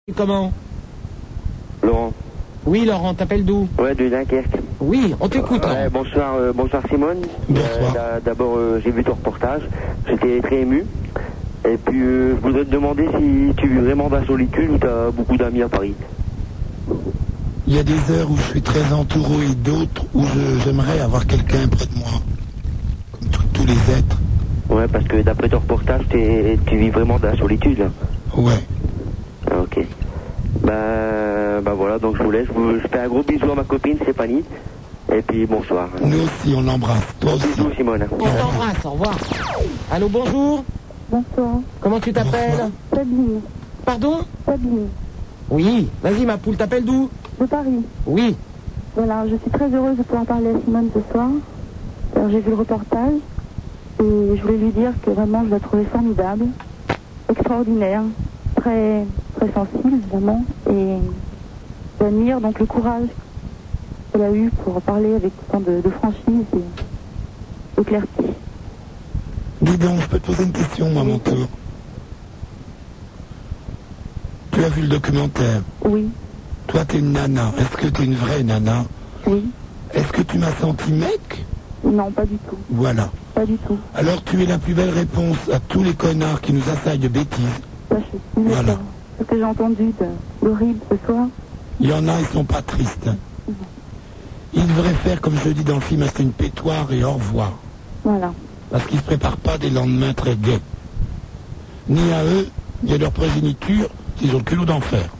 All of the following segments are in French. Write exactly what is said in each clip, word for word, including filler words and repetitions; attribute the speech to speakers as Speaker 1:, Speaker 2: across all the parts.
Speaker 1: Comment?
Speaker 2: Laurent.
Speaker 1: Oui, Laurent, t'appelles d'où?
Speaker 2: Ouais, de Dunkerque.
Speaker 1: Oui, on t'écoute.
Speaker 2: Ouais, bonsoir, euh, bonsoir Simone.
Speaker 1: Bonsoir.
Speaker 2: Euh, D'abord, euh, j'ai vu ton reportage. J'étais très ému. Et puis, euh, je voudrais te demander si tu vis vraiment dans la solitude ou tu as beaucoup d'amis à Paris.
Speaker 3: Il y a des heures où je suis très entouré et d'autres où je- j'aimerais avoir quelqu'un près de moi. Comme tout- tous les êtres.
Speaker 2: Ouais, parce que d'après ton reportage, t'es- tu vis vraiment dans la solitude, là.
Speaker 3: Ouais.
Speaker 2: Ah, ok. Bah, bah voilà, donc je vous laisse. Je, vous, je fais un gros bisou à ma copine, Stéphanie. Et puis, bonsoir.
Speaker 3: Nous aussi, on l'embrasse. Toi aussi.
Speaker 2: Bisous, Simone.
Speaker 1: On t'embrasse, au revoir. Allô, bonjour.
Speaker 4: Bonsoir.
Speaker 1: Comment tu t'appelles?
Speaker 4: Sabine.
Speaker 1: Pardon?
Speaker 4: Sabine.
Speaker 1: Oui, vas-y ma poule, t'appelles d'où?
Speaker 4: De Paris.
Speaker 1: Oui.
Speaker 4: Voilà, je suis très heureuse de pouvoir parler à Simone ce soir. Alors, j'ai vu le reportage et je voulais lui dire que vraiment je la trouvais formidable, extraordinaire, très, très sensible évidemment, et j'admire donc le courage qu'elle a eu pour parler avec autant de, de franchise et de clarté.
Speaker 3: Dis donc, je peux te poser une question, moi, à mon tour. Tu as vu le documentaire?
Speaker 4: Oui.
Speaker 3: Toi, t'es une nana. Est-ce que t'es une vraie nana?
Speaker 4: Oui.
Speaker 3: Est-ce que tu m'as senti mec?
Speaker 4: Non, pas du tout.
Speaker 3: Voilà.
Speaker 4: Pas du tout.
Speaker 3: Alors tu es la plus belle réponse à tous les connards qui nous assaillent de bêtises.
Speaker 4: Ça, je suis
Speaker 3: Voilà.
Speaker 4: d'accord. Ce que j'ai entendu de l'horrible ce soir.
Speaker 3: Il y en a, ils sont pas tristes. hein. Ils devraient faire, comme je dis dans le film, c'est une pétoire et au revoir.
Speaker 4: Voilà.
Speaker 3: Parce qu'ils ne se préparent pas des lendemains très gais. Ni à eux, ni à leur progéniture, s'ils ont le culot d'en faire.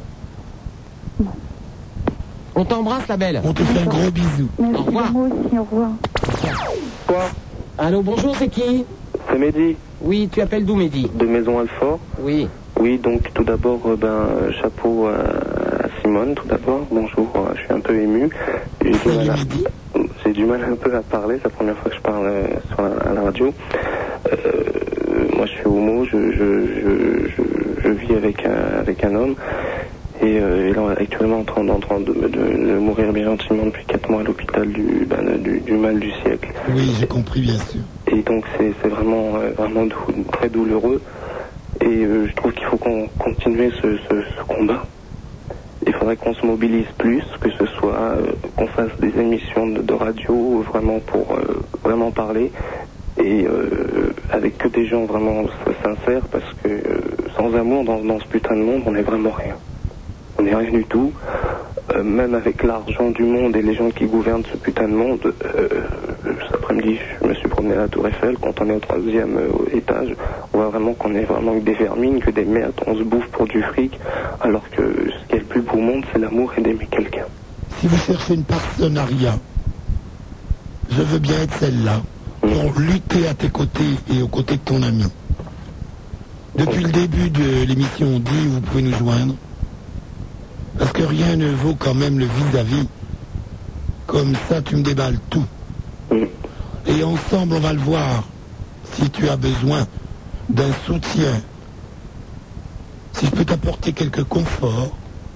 Speaker 1: On t'embrasse, la belle.
Speaker 3: On te fait un gros bisou.
Speaker 4: Merci,
Speaker 1: Au revoir.
Speaker 4: moi aussi, au revoir.
Speaker 2: Quoi?
Speaker 1: Allô, bonjour, c'est qui?
Speaker 2: C'est Mehdi,
Speaker 1: Oui, tu appelles d'où, Mehdi?
Speaker 2: de Maison Alfort.
Speaker 1: Oui.
Speaker 2: Oui, donc tout d'abord, euh, ben, euh, chapeau à, à Simone, tout d'abord. Bonjour, euh, je suis un peu ému. J'ai du,
Speaker 3: Salut,
Speaker 2: mal à-
Speaker 3: Mehdi.
Speaker 2: j'ai du mal un peu à parler, c'est la première fois que je parle euh, sur la, à la radio. Euh, moi, je suis homo, je, je, je, je, je vis avec un, avec un homme. Et euh, il est actuellement en train, en train de, de, de mourir bien gentiment depuis quatre mois à l'hôpital du, ben, du, du mal du siècle.
Speaker 3: Oui, j'ai compris, bien sûr.
Speaker 2: Et donc c'est c'est vraiment, euh, vraiment dou- très douloureux. Et euh, je trouve qu'il faut qu'on continue ce, ce, ce combat. Il faudrait qu'on se mobilise plus, que ce soit euh, qu'on fasse des émissions de, de radio vraiment pour euh, vraiment parler. Et euh, avec que des gens vraiment sincères, parce que euh, sans amour dans, dans ce putain de monde, on n'est vraiment rien. On n'est rien du tout. Euh, même avec l'argent du monde et les gens qui gouvernent ce putain de monde, euh, cet après-midi, je me suis promené à la Tour Eiffel. Quand on est au troisième euh, étage, on voit vraiment qu'on est vraiment que des vermines, que des merdes. On se bouffe pour du fric, alors que ce qui est le plus beau au monde, c'est l'amour et d'aimer quelqu'un.
Speaker 3: Si vous cherchez une partenariat, je veux bien être celle-là, pour lutter à tes côtés et aux côtés de ton ami. Depuis le début de l'émission, on dit, vous pouvez nous joindre. Parce que rien ne vaut quand même le vis-à-vis. Comme ça, tu me déballes tout. Et ensemble, on va le voir. Si tu as besoin d'un soutien, si je peux t'apporter quelques conforts,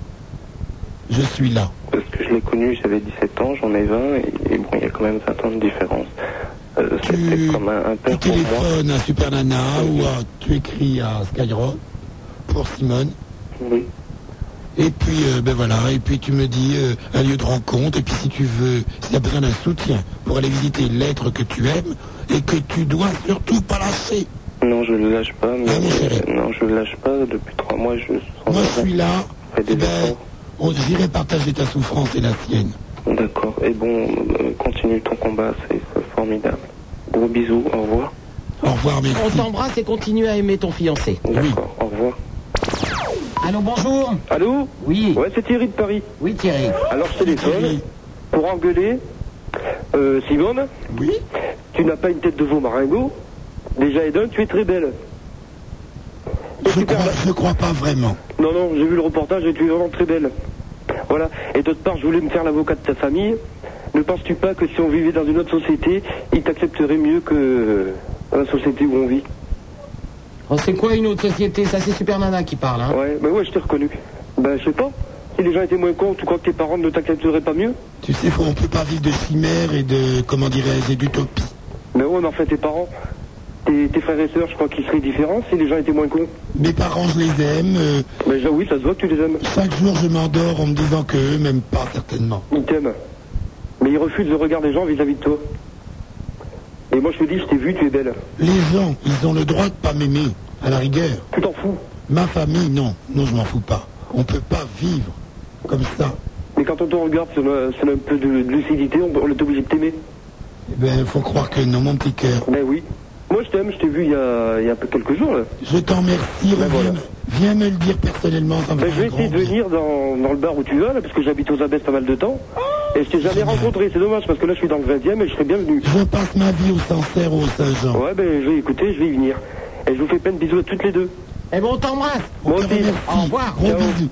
Speaker 3: je suis là.
Speaker 2: Parce que je l'ai connu, j'avais dix-sept ans, j'en ai vingt, et, et bon, il y a quand même vingt ans de différence. Euh, C'était
Speaker 3: Tu,
Speaker 2: comme un, un
Speaker 3: tu
Speaker 2: père pour moi.
Speaker 3: téléphones à Super Nana ou à- tu écris à Skyrock pour Simone.
Speaker 2: Oui.
Speaker 3: Et puis, euh, ben voilà, et puis tu me dis euh, un lieu de rencontre, et puis si tu veux, s'il y a besoin d'un soutien pour aller visiter l'être que tu aimes, et que tu dois surtout pas lâcher.
Speaker 2: Non, je le lâche pas, mais
Speaker 3: Ah, mon chéri.
Speaker 2: euh, non, je le lâche pas. Depuis trois mois, je sans
Speaker 3: Moi, je
Speaker 2: arrêt
Speaker 3: suis là,
Speaker 2: fais des
Speaker 3: et ben,
Speaker 2: efforts.
Speaker 3: on j'irai partager ta souffrance et la sienne.
Speaker 2: D'accord. Et bon, euh, continue ton combat, c'est c'est formidable. Gros bisous, au revoir.
Speaker 3: Au revoir,
Speaker 1: On
Speaker 3: merci.
Speaker 1: t'embrasse et continue à aimer ton fiancé.
Speaker 2: D'accord, au revoir.
Speaker 1: Allô, bonjour.
Speaker 5: Allô?
Speaker 1: Oui.
Speaker 5: Ouais, c'est Thierry de Paris.
Speaker 1: Oui, Thierry.
Speaker 5: Alors je téléphone
Speaker 3: Thierry.
Speaker 5: pour engueuler. Euh, Simone,
Speaker 3: Oui.
Speaker 5: tu n'as pas une tête de veau maringot. Déjà, et d'un, tu es très belle. Et
Speaker 3: Je
Speaker 5: super
Speaker 3: crois,
Speaker 5: belle.
Speaker 3: je crois pas vraiment.
Speaker 5: Non, non, j'ai vu le reportage et tu es vraiment très belle. Voilà. Et d'autre part, je voulais me faire l'avocat de ta famille. Ne penses-tu pas que si on vivait dans une autre société, ils t'accepteraient mieux que euh, dans la société où on vit?
Speaker 1: Oh, c'est quoi une autre société? Ça, c'est Super Nana qui parle, hein.
Speaker 5: Ouais, bah ouais, je t'ai reconnu. Ben, je sais pas. Si les gens étaient moins cons, tu crois que tes parents ne t'accepteraient pas mieux?
Speaker 3: Tu sais, on peut pas vivre de chimères et de, comment dirais-je, et d'utopie.
Speaker 5: Ben ouais, mais en fait, tes parents, tes, tes frères et sœurs, je crois qu'ils seraient différents si les gens étaient moins cons.
Speaker 3: Mes parents, je les aime. euh,
Speaker 5: Mais je- oui, ça se voit que tu les aimes.
Speaker 3: chaque jour, je m'endors en me disant qu'eux m'aiment pas, certainement.
Speaker 5: Ils t'aiment. Mais ils refusent le regard des gens vis-à-vis de toi. Et moi, je te dis, je t'ai vu, tu es belle.
Speaker 3: Les gens, ils ont le droit de pas m'aimer, à la rigueur.
Speaker 5: Tu t'en fous.
Speaker 3: Ma famille, non. Non, je m'en fous pas. On peut pas vivre comme ça.
Speaker 5: Mais quand on te regarde, c'est un, c'est un peu de, de lucidité, on, on est obligé de t'aimer.
Speaker 3: Eh ben, faut croire que non, mon petit cœur.
Speaker 5: Ben oui. Moi, je t'aime, je t'ai vu il y a, il y a quelques jours, là.
Speaker 3: Je t'en remercie.
Speaker 5: Ben
Speaker 3: Reviens,
Speaker 5: voilà.
Speaker 3: viens me le dire personnellement. Ça me
Speaker 5: Ben, je
Speaker 3: fera
Speaker 5: vais
Speaker 3: un
Speaker 5: essayer
Speaker 3: grand
Speaker 5: de
Speaker 3: bien.
Speaker 5: venir dans, dans le bar où tu vas, là, parce que j'habite aux Abbesses pas mal de temps. Et je t'ai jamais
Speaker 3: Génial.
Speaker 5: rencontré, c'est dommage, parce que là, je suis dans le vingtième et je serais bienvenu.
Speaker 3: Je passe ma vie au Sancerre ou au Saint-Jean.
Speaker 5: Ouais, ben, je vais écouter, je vais y venir. Et je vous fais plein de bisous à toutes les deux.
Speaker 1: Eh bon, on t'embrasse.
Speaker 3: On
Speaker 5: Moi
Speaker 3: te
Speaker 5: aussi.
Speaker 3: remercie.
Speaker 1: Au revoir.
Speaker 3: Gros
Speaker 5: Ciao.
Speaker 3: bisous.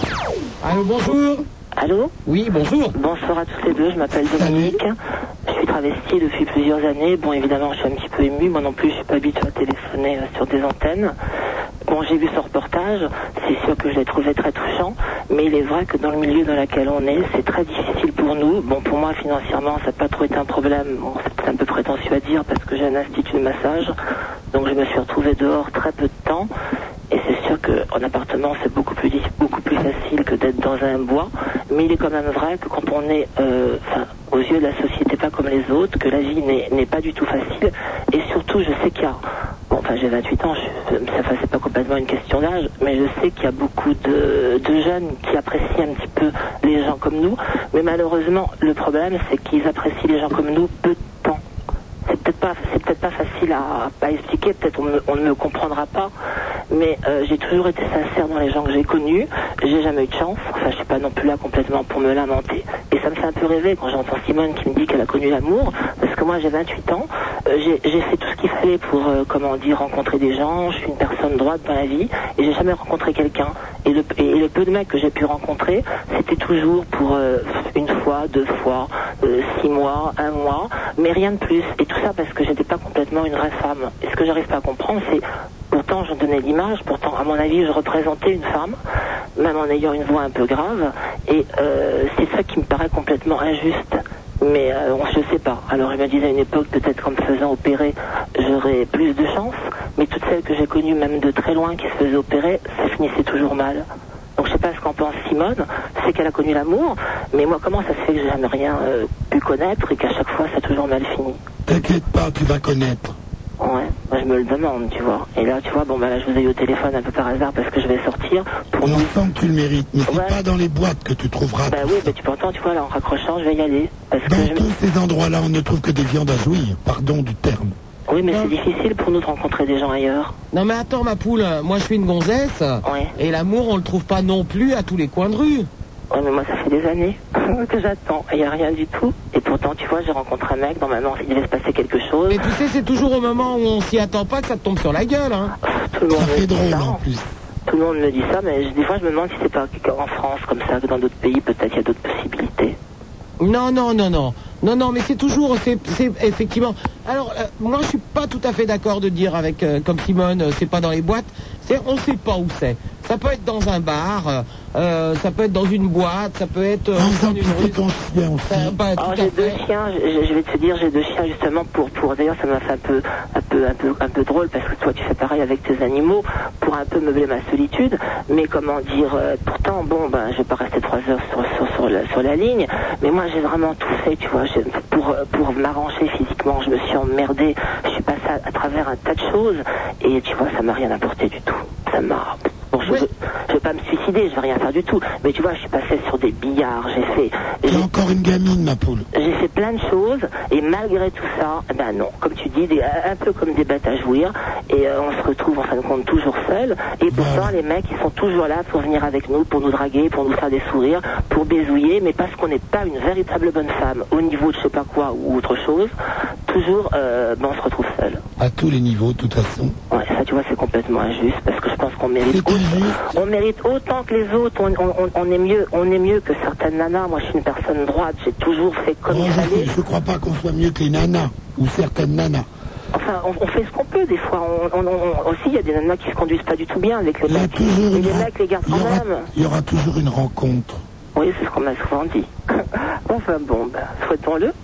Speaker 1: Allô, bonjour.
Speaker 6: Allô?
Speaker 1: Oui, bonjour.
Speaker 6: Bonsoir à tous les deux, je m'appelle Dominique. Je suis travestie depuis plusieurs années. Bon, évidemment, je suis un petit peu émue. Moi non plus, je suis pas habituée à téléphoner euh, sur des antennes. Bon, j'ai vu ce reportage. C'est sûr que je l'ai trouvé très touchant. Mais il est vrai que dans le milieu dans lequel on est, c'est très difficile pour nous. Bon, pour moi, financièrement, ça n'a pas trop été un problème. Bon, c'est peut-être un peu prétentieux à dire parce que j'ai un institut de massage. Donc, je me suis retrouvée dehors très peu de temps. Et c'est sûr qu'en appartement, c'est beaucoup plus, beaucoup plus facile que d'être dans un bois. Mais il est quand même vrai que quand on est, euh, enfin, aux yeux de la société pas comme les autres, que la vie n'est n'est pas du tout facile. Et surtout, je sais qu'il y a, bon, enfin, j'ai vingt-huit ans, je, enfin, c'est pas complètement une question d'âge, mais je sais qu'il y a beaucoup de, de jeunes qui apprécient un petit peu les gens comme nous. Mais malheureusement, le problème, c'est qu'ils apprécient les gens comme nous peu de temps. C'est peut-être pas, c'est peut-être pas facile à, à expliquer, peut-être on, me- on ne me comprendra pas, mais euh, j'ai toujours été sincère dans les gens que j'ai connus, j'ai jamais eu de chance, enfin je suis pas non plus là complètement pour me lamenter, et ça me fait un peu rêver quand j'entends Simone qui me dit qu'elle a connu l'amour, parce que moi j'ai vingt-huit ans, euh, j'ai, j'ai fait tout ce qu'il fallait pour, euh, comment dire, rencontrer des gens, je suis une personne droite dans la vie, et j'ai jamais rencontré quelqu'un, et le, et le peu de mecs que j'ai pu rencontrer, c'était toujours pour euh, une fois, deux fois, euh, six mois, un mois, mais rien de plus, et tout ça parce que j'étais pas complètement une vraie femme. Et ce que j'arrive pas à comprendre, c'est, pourtant j'en donnais l'image, pourtant à mon avis je représentais une femme, même en ayant une voix un peu grave, et euh, c'est ça qui me paraît complètement injuste. Mais euh, on, je sais pas. Alors je me disais à une époque, peut-être qu'en me faisant opérer, j'aurais plus de chance, mais toutes celles que j'ai connues, même de très loin, qui se faisaient opérer, ça finissait toujours mal. Donc je sais pas ce qu'en pense Simone, c'est qu'elle a connu l'amour, mais moi comment ça se fait que j'ai jamais rien euh, pu connaître et qu'à chaque fois ça a toujours mal fini?
Speaker 3: T'inquiète pas, tu vas connaître.
Speaker 6: Ouais, moi je me le demande, tu vois. Et là, tu vois, bon bah là je vous ai eu au téléphone un peu par hasard parce que je vais sortir pour
Speaker 3: On
Speaker 6: nous.
Speaker 3: sent que tu le mérites, mais c'est
Speaker 6: Ouais.
Speaker 3: pas dans les boîtes que tu trouveras.
Speaker 6: Bah
Speaker 3: tout
Speaker 6: oui,
Speaker 3: ça.
Speaker 6: bah tu pourtant, tu vois, là en raccrochant, je vais y aller. Parce que
Speaker 3: Dans
Speaker 6: je me-
Speaker 3: tous ces endroits-là, on ne trouve que des viandes à jouir, pardon du terme.
Speaker 6: Oui, mais c'est difficile pour nous de rencontrer des gens ailleurs.
Speaker 1: Non mais attends ma poule, moi je suis une gonzesse,
Speaker 6: Ouais.
Speaker 1: et l'amour on le trouve pas non plus à tous les coins de rue.
Speaker 6: Ouais, mais moi ça fait des années que j'attends et il n'y a rien du tout. Et pourtant, tu vois, j'ai rencontré un mec, normalement il devait se passer quelque chose.
Speaker 1: Mais tu sais, c'est toujours au moment où on s'y attend pas que ça te tombe sur la gueule, hein.
Speaker 6: Tout le monde
Speaker 3: Ça
Speaker 6: me
Speaker 3: fait
Speaker 6: dit
Speaker 3: drôle
Speaker 6: ça.
Speaker 3: en plus.
Speaker 6: Tout le monde me dit ça, mais je- des fois je me demande si c'est pas en France comme ça, que dans d'autres pays, peut-être il y a d'autres possibilités.
Speaker 1: Non, non, non, non. Non, non, mais c'est toujours, c'est, c'est effectivement. Alors, euh, moi, je suis pas tout à fait d'accord de dire avec, euh, comme Simone, euh, c'est pas dans les boîtes. C'est, on sait pas où c'est. Ça peut être dans un bar, euh, ça peut être dans une boîte, ça peut être euh,
Speaker 3: En
Speaker 1: au
Speaker 3: faisant
Speaker 1: coin d'une
Speaker 3: pousser
Speaker 1: rue.
Speaker 3: ton chien
Speaker 1: Ça
Speaker 3: aussi.
Speaker 1: va pas
Speaker 6: Alors
Speaker 1: tout à
Speaker 6: j'ai deux
Speaker 1: fait.
Speaker 6: chiens, je, je vais te dire, j'ai deux chiens justement pour, pour d'ailleurs ça m'a fait un peu, un peu, un peu, un peu drôle parce que toi tu fais pareil avec tes animaux pour un peu meubler ma solitude. Mais comment dire, euh, pourtant bon ben je vais pas rester trois heures sur, sur, sur, la, sur la ligne, mais moi j'ai vraiment tout fait, tu vois, j'ai- pour, pour m'arranger physiquement, je me suis emmerdée, je suis passée à, à travers un tas de choses et tu vois ça m'a rien apporté du tout. Ça m'a Bon, je,
Speaker 1: Oui.
Speaker 6: veux, je veux pas me suicider, je vais rien faire du tout. Mais tu vois, je suis passée sur des billards, j'ai fait,
Speaker 3: T'es
Speaker 6: j'ai,
Speaker 3: encore une gamine, ma poule.
Speaker 6: j'ai fait plein de choses et malgré tout ça, eh ben non, comme tu dis, des- un peu comme des bêtes à jouir et euh, on se retrouve en fin de compte toujours seul. Et pourtant,
Speaker 3: Voilà.
Speaker 6: les mecs, ils sont toujours là pour venir avec nous, pour nous draguer, pour nous faire des sourires, pour baisouiller, mais parce qu'on n'est pas une véritable bonne femme au niveau de je sais pas quoi ou autre chose, toujours, euh, ben, on se retrouve seul.
Speaker 3: À tous les niveaux, de toute façon.
Speaker 6: Ouais, ça tu vois, c'est complètement injuste parce que je pense qu'on mérite
Speaker 3: C'est injuste.
Speaker 6: on mérite autant que les autres, on, on, on est mieux, on est mieux que certaines nanas. Moi, je suis une personne droite, j'ai toujours fait comme
Speaker 3: Oh,
Speaker 6: il
Speaker 3: je,
Speaker 6: fallait.
Speaker 3: sais, je crois pas qu'on soit mieux que les nanas, ou certaines nanas.
Speaker 6: Enfin, on, on fait ce qu'on peut des fois. On, on, on- aussi, il y a des nanas qui se conduisent pas du tout bien avec les
Speaker 3: Il y a
Speaker 6: mecs.
Speaker 3: toujours
Speaker 6: Et
Speaker 3: une
Speaker 6: les
Speaker 3: ren-
Speaker 6: mecs les gardent
Speaker 3: il y
Speaker 6: quand
Speaker 3: aura,
Speaker 6: même.
Speaker 3: il y aura toujours une rencontre.
Speaker 6: Oui, c'est ce qu'on m'a souvent dit. Enfin bon, ben, souhaitons-le.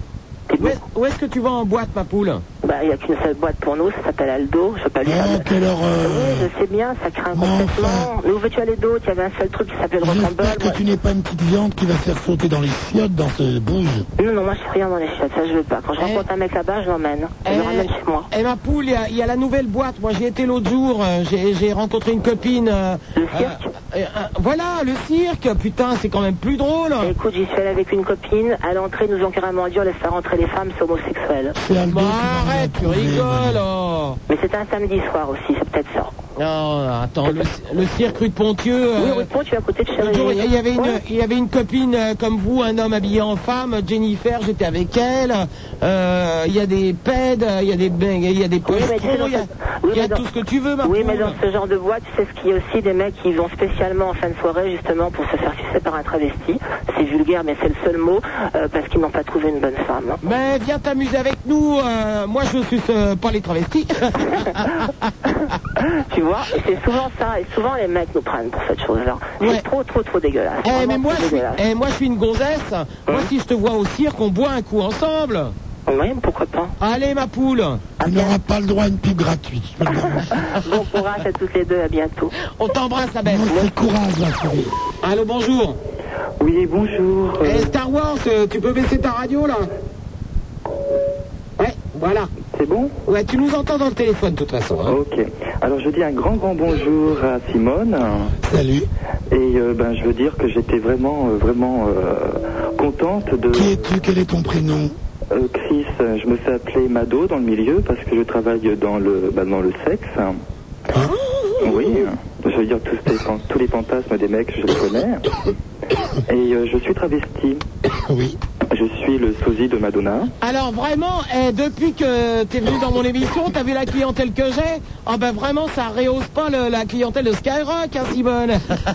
Speaker 1: Où est- où est-ce que tu vas en boîte, ma poule?
Speaker 6: Bah, il n'y a qu'une seule boîte pour nous, ça s'appelle Aldo, je sais pas lui.
Speaker 3: Oh, quelle horreur.
Speaker 6: Oui, je sais bien, ça craint
Speaker 3: Mais
Speaker 6: complètement.
Speaker 3: enfin.
Speaker 6: Mais où veux-tu aller d'autre? Il y avait un seul truc qui s'appelle Rock'n'Roll.
Speaker 3: J'espère que tu n'es pas une petite viande qui va faire sauter dans les chiottes dans ce bouge.
Speaker 6: Non, non, moi je suis rien dans les chiottes, ça je veux pas. Quand je
Speaker 1: Eh.
Speaker 6: rencontre un mec là-bas, je l'emmène. Je le ramène chez moi.
Speaker 1: Et ma poule, il y a- il y, a la nouvelle boîte. Moi, j'y étais l'autre jour. euh, J'ai j'ai rencontré une copine. euh,
Speaker 6: Le
Speaker 1: euh,
Speaker 6: cirque
Speaker 1: euh, euh, voilà, le cirque. Putain, c'est quand même plus drôle.
Speaker 6: Écoute, j'y suis allée avec une copine. À l'entrée, ils nous ont carrément dit on laisse faire rentrer les femmes, c'est homosexuel.
Speaker 3: C'est Aldo
Speaker 1: Bon,
Speaker 3: qui m'en a
Speaker 1: arrête, tu
Speaker 3: trouvé,
Speaker 1: rigoles. Oh.
Speaker 6: Mais c'était un samedi soir aussi, c'est peut-être ça.
Speaker 1: Non, attends, le, le cirque rue de Pontieux.
Speaker 6: Oui,
Speaker 1: euh,
Speaker 6: oui, toi, tu es à côté de chez
Speaker 1: l'autre jour, il y avait une,
Speaker 6: Ouais.
Speaker 1: il y avait une copine euh, comme vous, un homme habillé en femme, Jennifer, j'étais avec elle. Euh, Il y a des pèdes, il y a des ben- il y a des
Speaker 6: Oui, mais tu sais,
Speaker 1: postrons,
Speaker 6: dans
Speaker 1: il y a,
Speaker 6: cette- oui,
Speaker 1: il y a
Speaker 6: mais dans-
Speaker 1: tout ce que tu veux, ma
Speaker 6: Oui,
Speaker 1: poule.
Speaker 6: mais dans ce genre de boîte, tu sais ce qu'il y a aussi des mecs qui vont spécialement en fin de soirée, justement, pour se faire sucer par un travesti. C'est vulgaire, mais c'est le seul mot, euh, parce qu'ils n'ont pas trouvé une bonne femme.
Speaker 1: Mais viens t'amuser avec nous. euh, moi, je suis euh, pas les travestis.
Speaker 6: Tu vois, et c'est souvent ça, et souvent les mecs nous prennent pour cette chose-là.
Speaker 1: Ouais.
Speaker 6: C'est trop, trop, trop dégueulasse.
Speaker 1: Eh,
Speaker 6: Vraiment
Speaker 1: mais moi,
Speaker 6: trop
Speaker 1: je suis,
Speaker 6: dégueulasse.
Speaker 1: eh, moi, je suis une gonzesse. Moi, si je te vois au cirque, on boit un coup ensemble.
Speaker 6: Oui, pourquoi pas.
Speaker 1: Allez, ma poule.
Speaker 3: Tu n'auras pas le droit à une pub gratuite. je peux le garantir.
Speaker 6: Bon courage à toutes les deux, à bientôt.
Speaker 1: On t'embrasse, la belle.
Speaker 3: Non, c'est courage, la chérie.
Speaker 1: Allô, bonjour.
Speaker 2: Oui, bonjour. euh,
Speaker 1: Eh, Star Wars, euh, tu peux baisser ta radio, là? Ouais, voilà.
Speaker 2: C'est bon?
Speaker 1: Ouais, tu nous entends dans le téléphone, de toute façon. Hein.
Speaker 2: Ok. Alors je dis un grand grand bonjour à Simone.
Speaker 3: Salut.
Speaker 2: Et euh, ben je veux dire que j'étais vraiment euh, vraiment euh, contente de
Speaker 3: Qui es-tu? Quel est ton prénom?
Speaker 2: euh, Chris. Je me fais appeler Mado dans le milieu parce que je travaille dans le ben, dans le sexe. Oui. Je veux dire tous les, fan- tous les fantasmes des mecs, je les connais. Et euh, je suis travesti.
Speaker 3: Oui.
Speaker 2: Je suis le sosie de Madonna.
Speaker 1: Alors, vraiment, eh, depuis que t'es venu dans mon émission, t'as vu la clientèle que j'ai? Ah ben, vraiment, ça rehausse pas le- la clientèle de Skyrock, hein, Simone.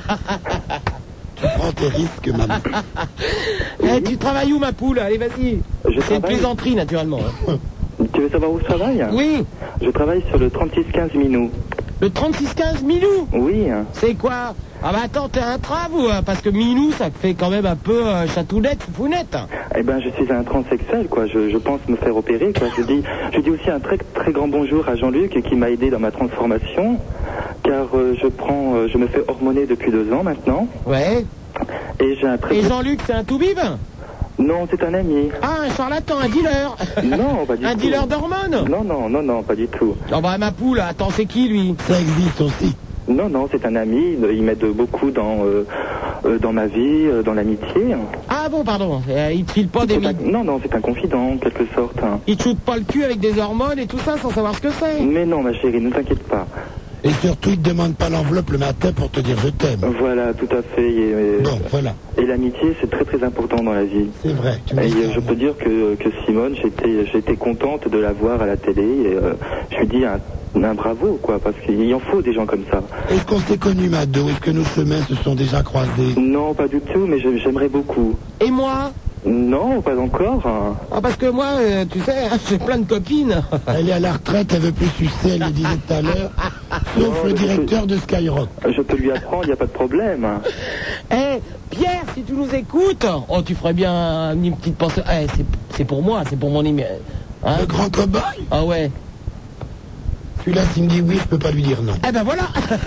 Speaker 3: Tu prends tes risques, maman.
Speaker 1: Eh, tu travailles où, ma poule? Allez, vas-y.
Speaker 2: Je
Speaker 1: C'est une
Speaker 2: travaille-
Speaker 1: plaisanterie, naturellement. hein.
Speaker 2: Tu veux savoir où je travaille?
Speaker 1: Oui,
Speaker 2: Je travaille sur le trente-six quinze Minou.
Speaker 1: le trente-six quinze Milou.
Speaker 2: Oui.
Speaker 1: C'est quoi? Ah bah attends, t'es un trave ou euh, parce que Milou, ça fait quand même un peu euh, chatounette, foufounette.
Speaker 2: Eh ben, je suis un transsexuel, quoi. Je, je pense me faire opérer, quoi. Je dis, je dis aussi un très très grand bonjour à Jean-Luc qui m'a aidé dans ma transformation, car euh, je prends, euh, je me fais hormoner depuis deux ans maintenant,
Speaker 1: Ouais.
Speaker 2: et j'ai un très.
Speaker 1: Et Jean-Luc, c'est un toubib?
Speaker 2: Non, c'est un ami.
Speaker 1: Ah, un charlatan, un dealer.
Speaker 2: Non, pas du
Speaker 1: Un
Speaker 2: tout.
Speaker 1: dealer d'hormones.
Speaker 2: Non, non, non, non, pas du tout.
Speaker 1: Oh bah ma poule, attends, c'est qui lui?
Speaker 3: Ça existe aussi.
Speaker 2: Non, non, c'est un ami. Il m'aide beaucoup dans euh, euh, dans ma vie, euh, dans l'amitié.
Speaker 1: Ah bon, pardon, euh, il te file pas des
Speaker 2: C'est un-
Speaker 1: mi-
Speaker 2: Non, non, c'est un confident, en quelque sorte. hein.
Speaker 1: Il te shoot pas le cul avec des hormones et tout ça sans savoir ce que c'est.
Speaker 2: Mais non, ma chérie, ne t'inquiète pas.
Speaker 3: Et surtout, il ne te demande pas l'enveloppe le matin pour te dire je t'aime.
Speaker 2: Voilà, tout à fait. Et, et-
Speaker 3: Bon, voilà.
Speaker 2: et l'amitié, c'est très très important dans la vie.
Speaker 3: C'est vrai. Tu me
Speaker 2: Et
Speaker 3: dis
Speaker 2: euh,
Speaker 3: ça.
Speaker 2: je peux dire que, que Simone, j'étais j'étais contente de la voir à la télé. Et euh, je lui dis un, un bravo, quoi, parce qu'il en faut des gens comme ça.
Speaker 3: Est-ce qu'on s'est connus, Mado? Est-ce que nos chemins se sont déjà croisés?
Speaker 2: Non, pas du tout, mais je- j'aimerais beaucoup.
Speaker 1: Et moi?
Speaker 2: Non, pas encore. hein.
Speaker 1: Ah parce que moi, euh, tu sais, j'ai plein de copines.
Speaker 3: Elle est à la retraite, elle veut plus sucer, elle le disait tout à l'heure. Sauf le directeur de Skyrock.
Speaker 2: Je peux lui apprendre, il n'y a pas de problème.
Speaker 1: Eh, Pierre, si tu nous écoutes, oh, tu ferais bien une petite pensée. Eh, c'est- c'est pour moi, c'est pour mon numéro. Hein?
Speaker 3: Le grand cow-boy?
Speaker 1: Ah ouais.
Speaker 3: Celui-là, s'il me dit oui, je peux pas lui dire non.
Speaker 1: Eh ben voilà.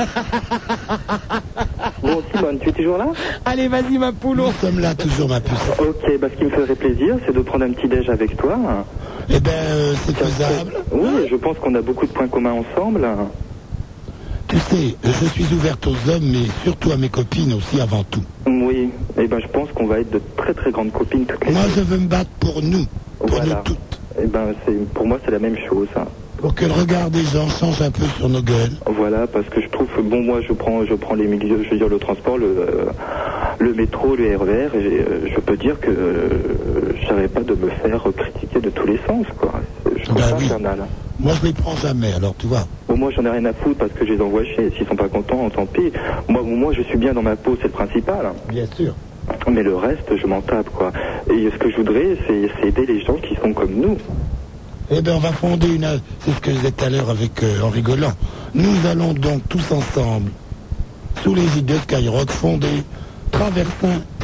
Speaker 2: Bon, Simone, tu es toujours là?
Speaker 1: Allez, vas-y, ma poule.
Speaker 3: Nous sommes là toujours, ma puce.
Speaker 2: Ok, bah, ce qui me ferait plaisir, c'est de prendre un petit déj avec toi.
Speaker 3: Eh ben, euh, c'est faisable.
Speaker 2: Oui, je pense qu'on a beaucoup de points communs ensemble.
Speaker 3: Tu sais, je suis ouverte aux hommes, mais surtout à mes copines aussi avant tout.
Speaker 2: Oui, et ben je pense qu'on va être de très très grandes copines toutes les
Speaker 3: Moi,
Speaker 2: deux.
Speaker 3: je veux me battre pour nous, pour
Speaker 2: Voilà.
Speaker 3: nous toutes.
Speaker 2: Et ben c'est pour moi c'est la même chose. hein.
Speaker 3: Pour que le regard des gens change un peu sur nos gueules.
Speaker 2: Voilà, parce que je trouve que bon moi je prends je prends les milieux, je veux dire le transport, le euh, le métro, le R E R, et euh, je peux dire que euh, j'arrête pas de me faire critiquer de tous les sens, quoi. Je trouve
Speaker 3: Bah
Speaker 2: ça
Speaker 3: oui.
Speaker 2: infernal.
Speaker 3: Moi, je les prends jamais, alors tu vois.
Speaker 2: Bon, moi, j'en ai rien à foutre parce que je les envoie chier. S'ils sont pas contents, tant pis. Moi, moi, je suis bien dans ma peau, c'est le principal.
Speaker 3: Bien sûr.
Speaker 2: Mais le reste, je m'en tape, quoi. Et ce que je voudrais, c'est c'est aider les gens qui sont comme nous.
Speaker 3: Eh bien, on va fonder une... C'est ce que je disais tout à l'heure avec, euh, en rigolant. Nous allons donc tous ensemble, sous l'égide de Skyrock, fonder Traversin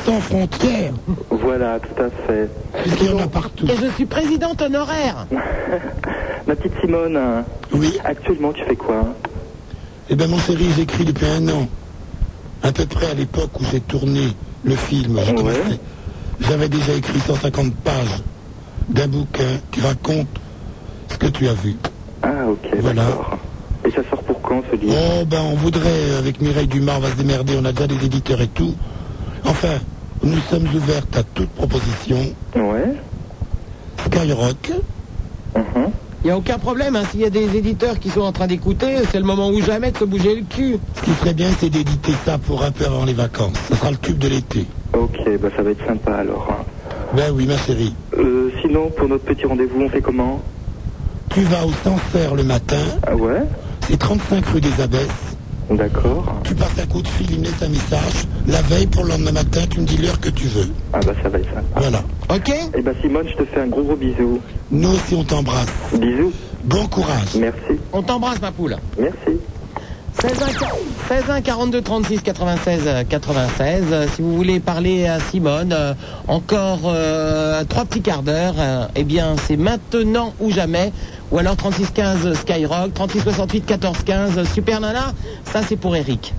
Speaker 3: sans frontières.
Speaker 2: Voilà, tout à fait.
Speaker 3: Puisqu'il y en a partout.
Speaker 1: Et je suis présidente honoraire.
Speaker 2: Ma petite Simone, hein,
Speaker 3: Oui.
Speaker 2: actuellement tu fais quoi hein?
Speaker 3: Eh bien, mon chéri, j'écris depuis un an. À peu près à l'époque où j'ai tourné le film. J'ai
Speaker 2: Ouais.
Speaker 3: commencé. J'avais déjà écrit cent cinquante pages d'un bouquin qui raconte ce que tu as vu.
Speaker 2: Ah, ok,
Speaker 3: Voilà.
Speaker 2: d'accord. Et ça sort pour quand ce livre?
Speaker 3: Oh, ben, on voudrait, avec Mireille Dumas, on va se démerder, on a déjà des éditeurs et tout. Enfin, nous sommes ouvertes à toute proposition.
Speaker 2: Ouais.
Speaker 3: Skyrock.
Speaker 2: Mhm.
Speaker 1: Il n'y a aucun problème, hein. S'il y a des éditeurs qui sont en train d'écouter, c'est le moment ou jamais de se bouger le cul.
Speaker 3: Ce qui serait bien, c'est d'éditer ça pour un peu avant les vacances. Ça sera le tube de l'été.
Speaker 2: Ok, bah ça va être sympa alors. hein.
Speaker 3: Ben oui, ma chérie.
Speaker 2: Euh, sinon, pour notre petit rendez-vous, on fait comment?
Speaker 3: Tu vas au Sancerre le matin,
Speaker 2: Ah ouais?
Speaker 3: c'est trente-cinq rue des Abbesses.
Speaker 2: D'accord.
Speaker 3: Tu passes un coup de fil, il me laisse un message. La veille, pour le lendemain matin, tu me dis l'heure que tu veux.
Speaker 2: Ah bah ça va être sympa.
Speaker 3: Voilà.
Speaker 1: Ok?
Speaker 2: Eh bah Simone, je te fais un gros gros bisou.
Speaker 3: Nous aussi, on t'embrasse.
Speaker 2: Bisous.
Speaker 3: Bon courage.
Speaker 2: Merci.
Speaker 1: On t'embrasse, ma poule.
Speaker 2: Merci.
Speaker 1: seize un quarante-deux trente-six quatre-vingt-seize quatre-vingt-seize. Euh, si vous voulez parler à Simone, euh, encore euh, trois petits quarts d'heure, euh, eh bien c'est maintenant ou jamais. Ou alors trente-six quinze Skyrock, trente-six soixante-huit quatorze quinze Super Nana. Ça c'est pour Eric.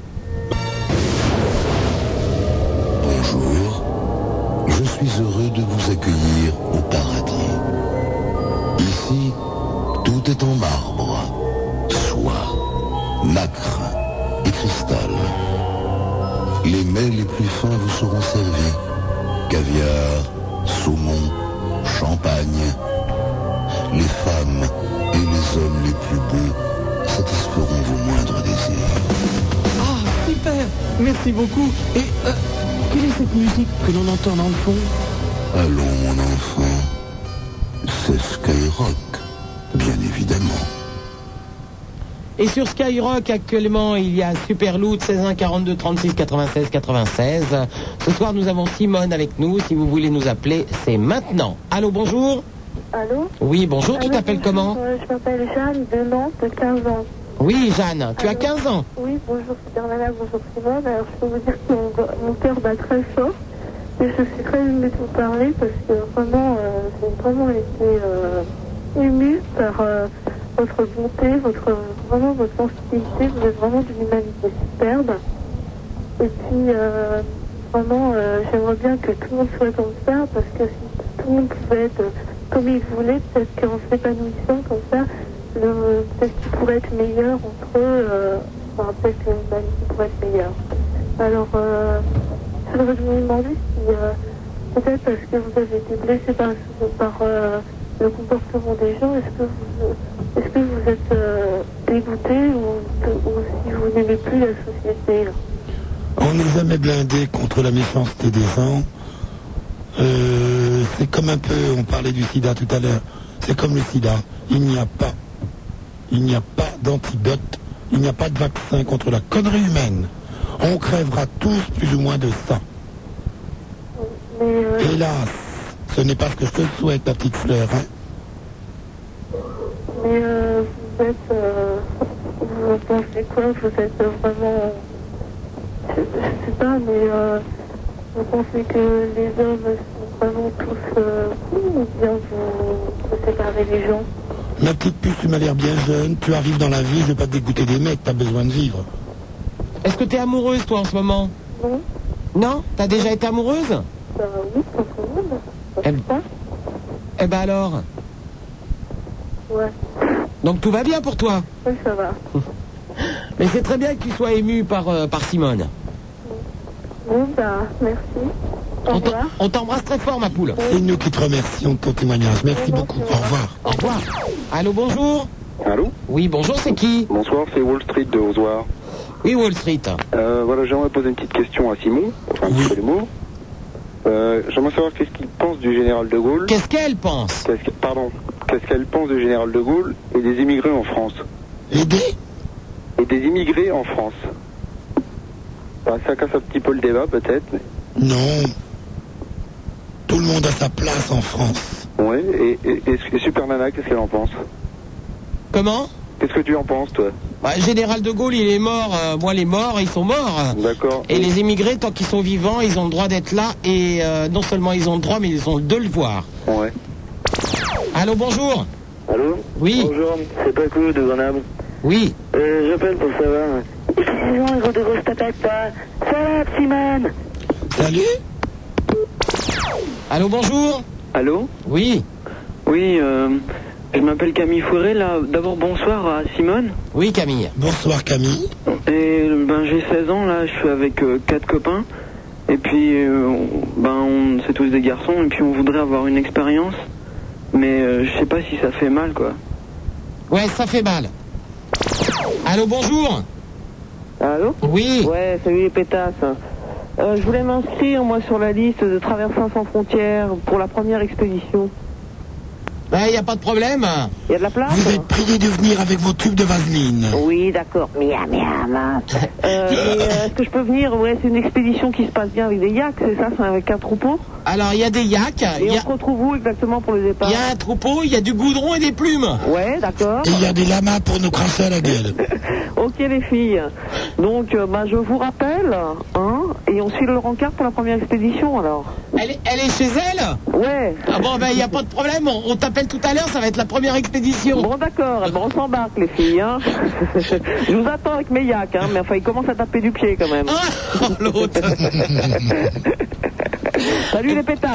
Speaker 7: Bonjour, je suis heureux de vous accueillir au paradis. Ici, tout est en marbre, soie, nacre et cristal. Les mets les plus fins vous seront servis. Caviar, saumon, champagne. Les femmes et les hommes les plus beaux satisferont vos moindres désirs.
Speaker 1: Ah, super. Merci beaucoup. Et euh, quelle est cette musique que l'on entend dans le fond?
Speaker 7: Allons, mon enfant, c'est Skyrock, bien évidemment.
Speaker 1: Et sur Skyrock, actuellement, il y a Super Loot, seize un quarante-deux trente-six quatre-vingt-seize quatre-vingt-seize. Ce soir, nous avons Simone avec nous. Si vous voulez nous appeler, c'est maintenant. Allô, bonjour.
Speaker 4: Allô?
Speaker 1: Oui, bonjour, tu
Speaker 4: Allô,
Speaker 1: t'appelles
Speaker 4: bonjour,
Speaker 1: comment?
Speaker 4: euh, Je m'appelle Jeanne de Nantes, quinze ans.
Speaker 1: Oui, Jeanne, tu as
Speaker 4: Allô?
Speaker 1: quinze ans.
Speaker 4: Oui, bonjour Super Nana, bonjour Simone. Alors je peux vous dire que mon, mon cœur bat très fort. Et je suis très émue de vous parler parce que vraiment, euh, j'ai vraiment été euh, émue par euh, votre bonté, votre, vraiment votre sensibilité. Vous êtes vraiment d'une humanité superbe. Et puis, euh, vraiment, euh, j'aimerais bien que tout le monde soit comme ça parce que si tout le monde pouvait être comme il voulait, peut-être qu'en s'épanouissant comme ça, le, peut-être qu'il pourrait être meilleur entre eux, euh, enfin, peut-être que l'humanité pourrait être meilleure. Alors, euh, je voudrais vous demander si, euh, peut-être parce que vous avez été blessé par, par euh, le comportement des gens, est-ce que vous, est-ce que vous êtes euh, dégoûté ou, ou si vous n'aimez plus la société?
Speaker 3: On n'est jamais blindé contre la méchanceté des gens. Euh, c'est comme un peu, on parlait du sida tout à l'heure, c'est comme le sida. Il n'y a pas, il n'y a pas d'antidote, il n'y a pas de vaccin contre la connerie humaine. On crèvera tous plus ou moins de ça.
Speaker 4: Mais, euh,
Speaker 3: Hélas, ce n'est pas ce que je te souhaite, ta petite fleur. Hein.
Speaker 4: mais euh, vous êtes, euh, vous pensez quoi? Vous êtes vraiment, je, je sais pas, mais euh, vous pensez que les hommes sont vraiment tous euh, cons ou bien vous, vous séparez les gens?
Speaker 3: Ma petite puce, tu m'as l'air bien jeune, tu arrives dans la vie, je vais pas te dégoûter des mecs, t'as besoin de vivre.
Speaker 1: Est-ce que t'es amoureuse, toi, en ce moment?
Speaker 4: Non?
Speaker 1: Non? T'as déjà été amoureuse?
Speaker 4: Bah oui, pour tout le monde.
Speaker 1: Eh,
Speaker 4: Pas?
Speaker 1: eh ben alors?
Speaker 4: Ouais,
Speaker 1: Donc tout va bien pour toi?
Speaker 4: oui, ça va.
Speaker 1: Mais c'est très bien que tu sois ému par, euh, par Simone.
Speaker 4: Bon, bah, merci. Au
Speaker 1: On t'en-
Speaker 4: revoir.
Speaker 1: on t'embrasse très fort, ma poule.
Speaker 3: C'est nous qui te remercions de ton témoignage. Merci beaucoup. Au revoir.
Speaker 1: Au revoir. Allô, bonjour.
Speaker 2: Allô?
Speaker 1: Oui, bonjour, c'est qui?
Speaker 2: Bonsoir, c'est Wall Street de Ozoir.
Speaker 1: Oui, Wall Street.
Speaker 2: Euh, voilà, j'aimerais poser une petite question à Simon, enfin un
Speaker 3: Oui.
Speaker 2: petit peu les mots. Euh, j'aimerais savoir qu'est-ce qu'il pense du général de Gaulle.
Speaker 1: Qu'est-ce qu'elle pense?
Speaker 2: Qu'est-ce que- pardon. Qu'est-ce qu'elle pense du général de Gaulle et des immigrés en France?
Speaker 3: Aider?
Speaker 2: Et des immigrés en France. Bah, ça casse un petit peu le débat, peut-être. mais-
Speaker 3: Non. Tout le monde a sa place en France.
Speaker 2: Ouais, et, et, et- et Super Nana, qu'est-ce qu'elle en pense?
Speaker 1: Comment?
Speaker 2: Qu'est-ce que tu en penses, toi?
Speaker 1: Bah, Général de Gaulle, il est mort. Euh, moi, les morts, ils sont morts.
Speaker 2: D'accord.
Speaker 1: Et les immigrés, tant qu'ils sont vivants, ils ont le droit d'être là. Et euh, non seulement ils ont le droit, mais ils ont de le voir.
Speaker 2: Ouais.
Speaker 1: Allô, bonjour.
Speaker 5: Allô?
Speaker 1: Oui.
Speaker 5: Bonjour, c'est Paco de Grenoble.
Speaker 1: Oui.
Speaker 5: Euh, j'appelle pour savoir. Non, gros de gros, je t'appelle pas. Salut, Simone.
Speaker 3: Salut.
Speaker 1: Allô, bonjour.
Speaker 5: Allô?
Speaker 1: Oui.
Speaker 5: Oui, euh, je m'appelle Camille Fouret, là. D'abord, bonsoir à Simone.
Speaker 1: Oui, Camille.
Speaker 3: Bonsoir Camille.
Speaker 5: Et ben, j'ai seize ans, là, je suis avec euh, quatre copains. Et puis, euh, on- ben, on, c'est tous des garçons, et puis on voudrait avoir une expérience. Mais euh, je sais pas si ça fait mal, quoi.
Speaker 1: Ouais, ça fait mal. Allô, bonjour.
Speaker 8: Allô?
Speaker 1: Oui.
Speaker 8: Ouais, salut les pétasses. Euh, je voulais m'inscrire, moi, sur la liste de Traversins sans frontières pour la première expédition.
Speaker 1: Il n'y a pas de problème.
Speaker 8: Il y a de la place?
Speaker 3: Vous êtes prié de venir avec vos tubes de vaseline.
Speaker 8: Oui, d'accord. Miam, miam. Euh, mais, euh, est-ce que je peux venir? Ouais, c'est une expédition qui se passe bien avec des yaks, c'est ça? C'est avec un troupeau?
Speaker 1: Alors, il y a des yaks.
Speaker 8: Et
Speaker 1: Il y,
Speaker 8: on
Speaker 1: a-
Speaker 8: se retrouve où exactement pour le départ?
Speaker 1: il y a un troupeau, il y a du goudron et des plumes.
Speaker 8: Ouais, d'accord.
Speaker 3: Et il y a des lamas pour nous cracher à la gueule.
Speaker 8: Ok, les filles. Donc, euh, bah, je vous rappelle, hein, et on suit le rencard pour la première expédition, alors.
Speaker 1: Elle est, elle est chez elle?
Speaker 8: Ouais.
Speaker 1: Ah bon, ben, il n'y a pas de problème. On, on t'appelle tout à l'heure, ça va être la première expédition.
Speaker 8: Bon, d'accord. Bon, on s'embarque, les filles, hein. Je vous attends avec mes yaks, hein, mais enfin, ils commencent à taper du pied, quand même.
Speaker 1: Ah, oh, l'autre.
Speaker 8: Salut, les pétasses.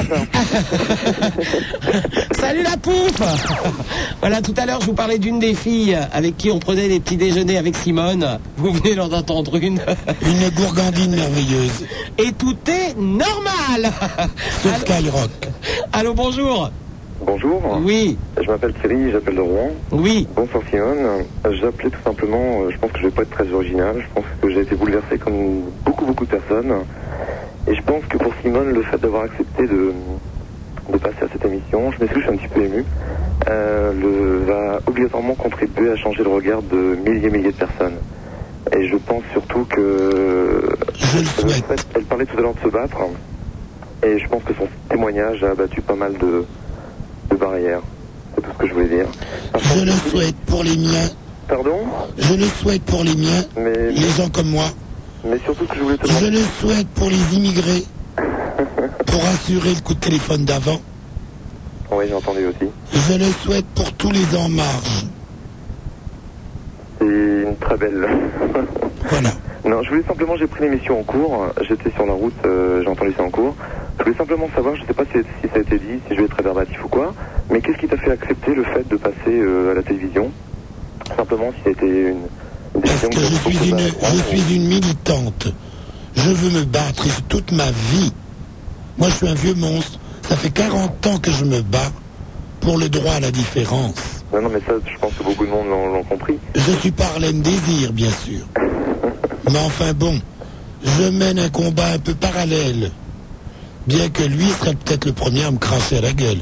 Speaker 1: Salut la pouffe. Voilà, tout à l'heure, je vous parlais d'une des filles avec qui on prenait des petits déjeuners avec Simone. Vous venez d'en entendre une.
Speaker 3: Une gourgandine merveilleuse.
Speaker 1: Et tout est normal.
Speaker 3: Sauf Skyrock.
Speaker 1: Allô, bonjour.
Speaker 2: Bonjour.
Speaker 1: Oui,
Speaker 2: Je m'appelle Thierry, j'appelle de Rouen.
Speaker 1: oui.
Speaker 2: Bonsoir Simone. J'appelais tout simplement, euh, je pense que je vais pas être très original, je pense que j'ai été bouleversé comme beaucoup beaucoup de personnes. Et je pense que pour Simone, le fait d'avoir accepté de, de passer à cette émission, je m'excuse, je suis un petit peu ému, euh, le, va obligatoirement contribuer à changer le regard de milliers et milliers de personnes. Et je pense surtout que...
Speaker 3: Je le souhaite.
Speaker 2: Elle parlait tout à l'heure de se battre, et je pense que son témoignage a abattu pas mal de, de barrières. C'est tout ce que je voulais dire. Par
Speaker 3: Je
Speaker 2: contre,
Speaker 3: le souhaite pour les miens.
Speaker 2: Pardon?
Speaker 3: Je le souhaite pour les miens.
Speaker 2: Mais,
Speaker 3: Les gens comme moi.
Speaker 2: mais surtout ce que je voulais te
Speaker 3: Je
Speaker 2: demander...
Speaker 3: le souhaite pour les immigrés. Pour assurer le coup de téléphone d'avant.
Speaker 2: Oui, j'ai entendu aussi.
Speaker 3: Je le souhaite pour tous les en marge.
Speaker 2: C'est une très belle...
Speaker 3: Voilà.
Speaker 2: Non, je voulais simplement, j'ai pris l'émission en cours, j'étais sur la route, euh, j'ai entendu ça en cours. Je voulais simplement savoir, je sais pas si, si ça a été dit, si je vais être réverbatif ou quoi, mais qu'est-ce qui t'a fait accepter le fait de passer euh, à la télévision? Simplement si c'était une, une
Speaker 3: Parce
Speaker 2: décision
Speaker 3: que je
Speaker 2: tu
Speaker 3: suis une,
Speaker 2: proposais à prendre,
Speaker 3: je suis une militante. Je veux me battre et c'est toute ma vie. Moi, je suis un vieux monstre. Ça fait quarante ans que je me bats pour le droit à la différence.
Speaker 2: ou- Non, non, mais ça, je pense que beaucoup de monde l'ont l'ont compris.
Speaker 3: Je suis pas Harlem Désir, bien sûr. Mais enfin bon, je mène un combat un peu parallèle. Bien que lui serait peut-être le premier à me cracher à la gueule.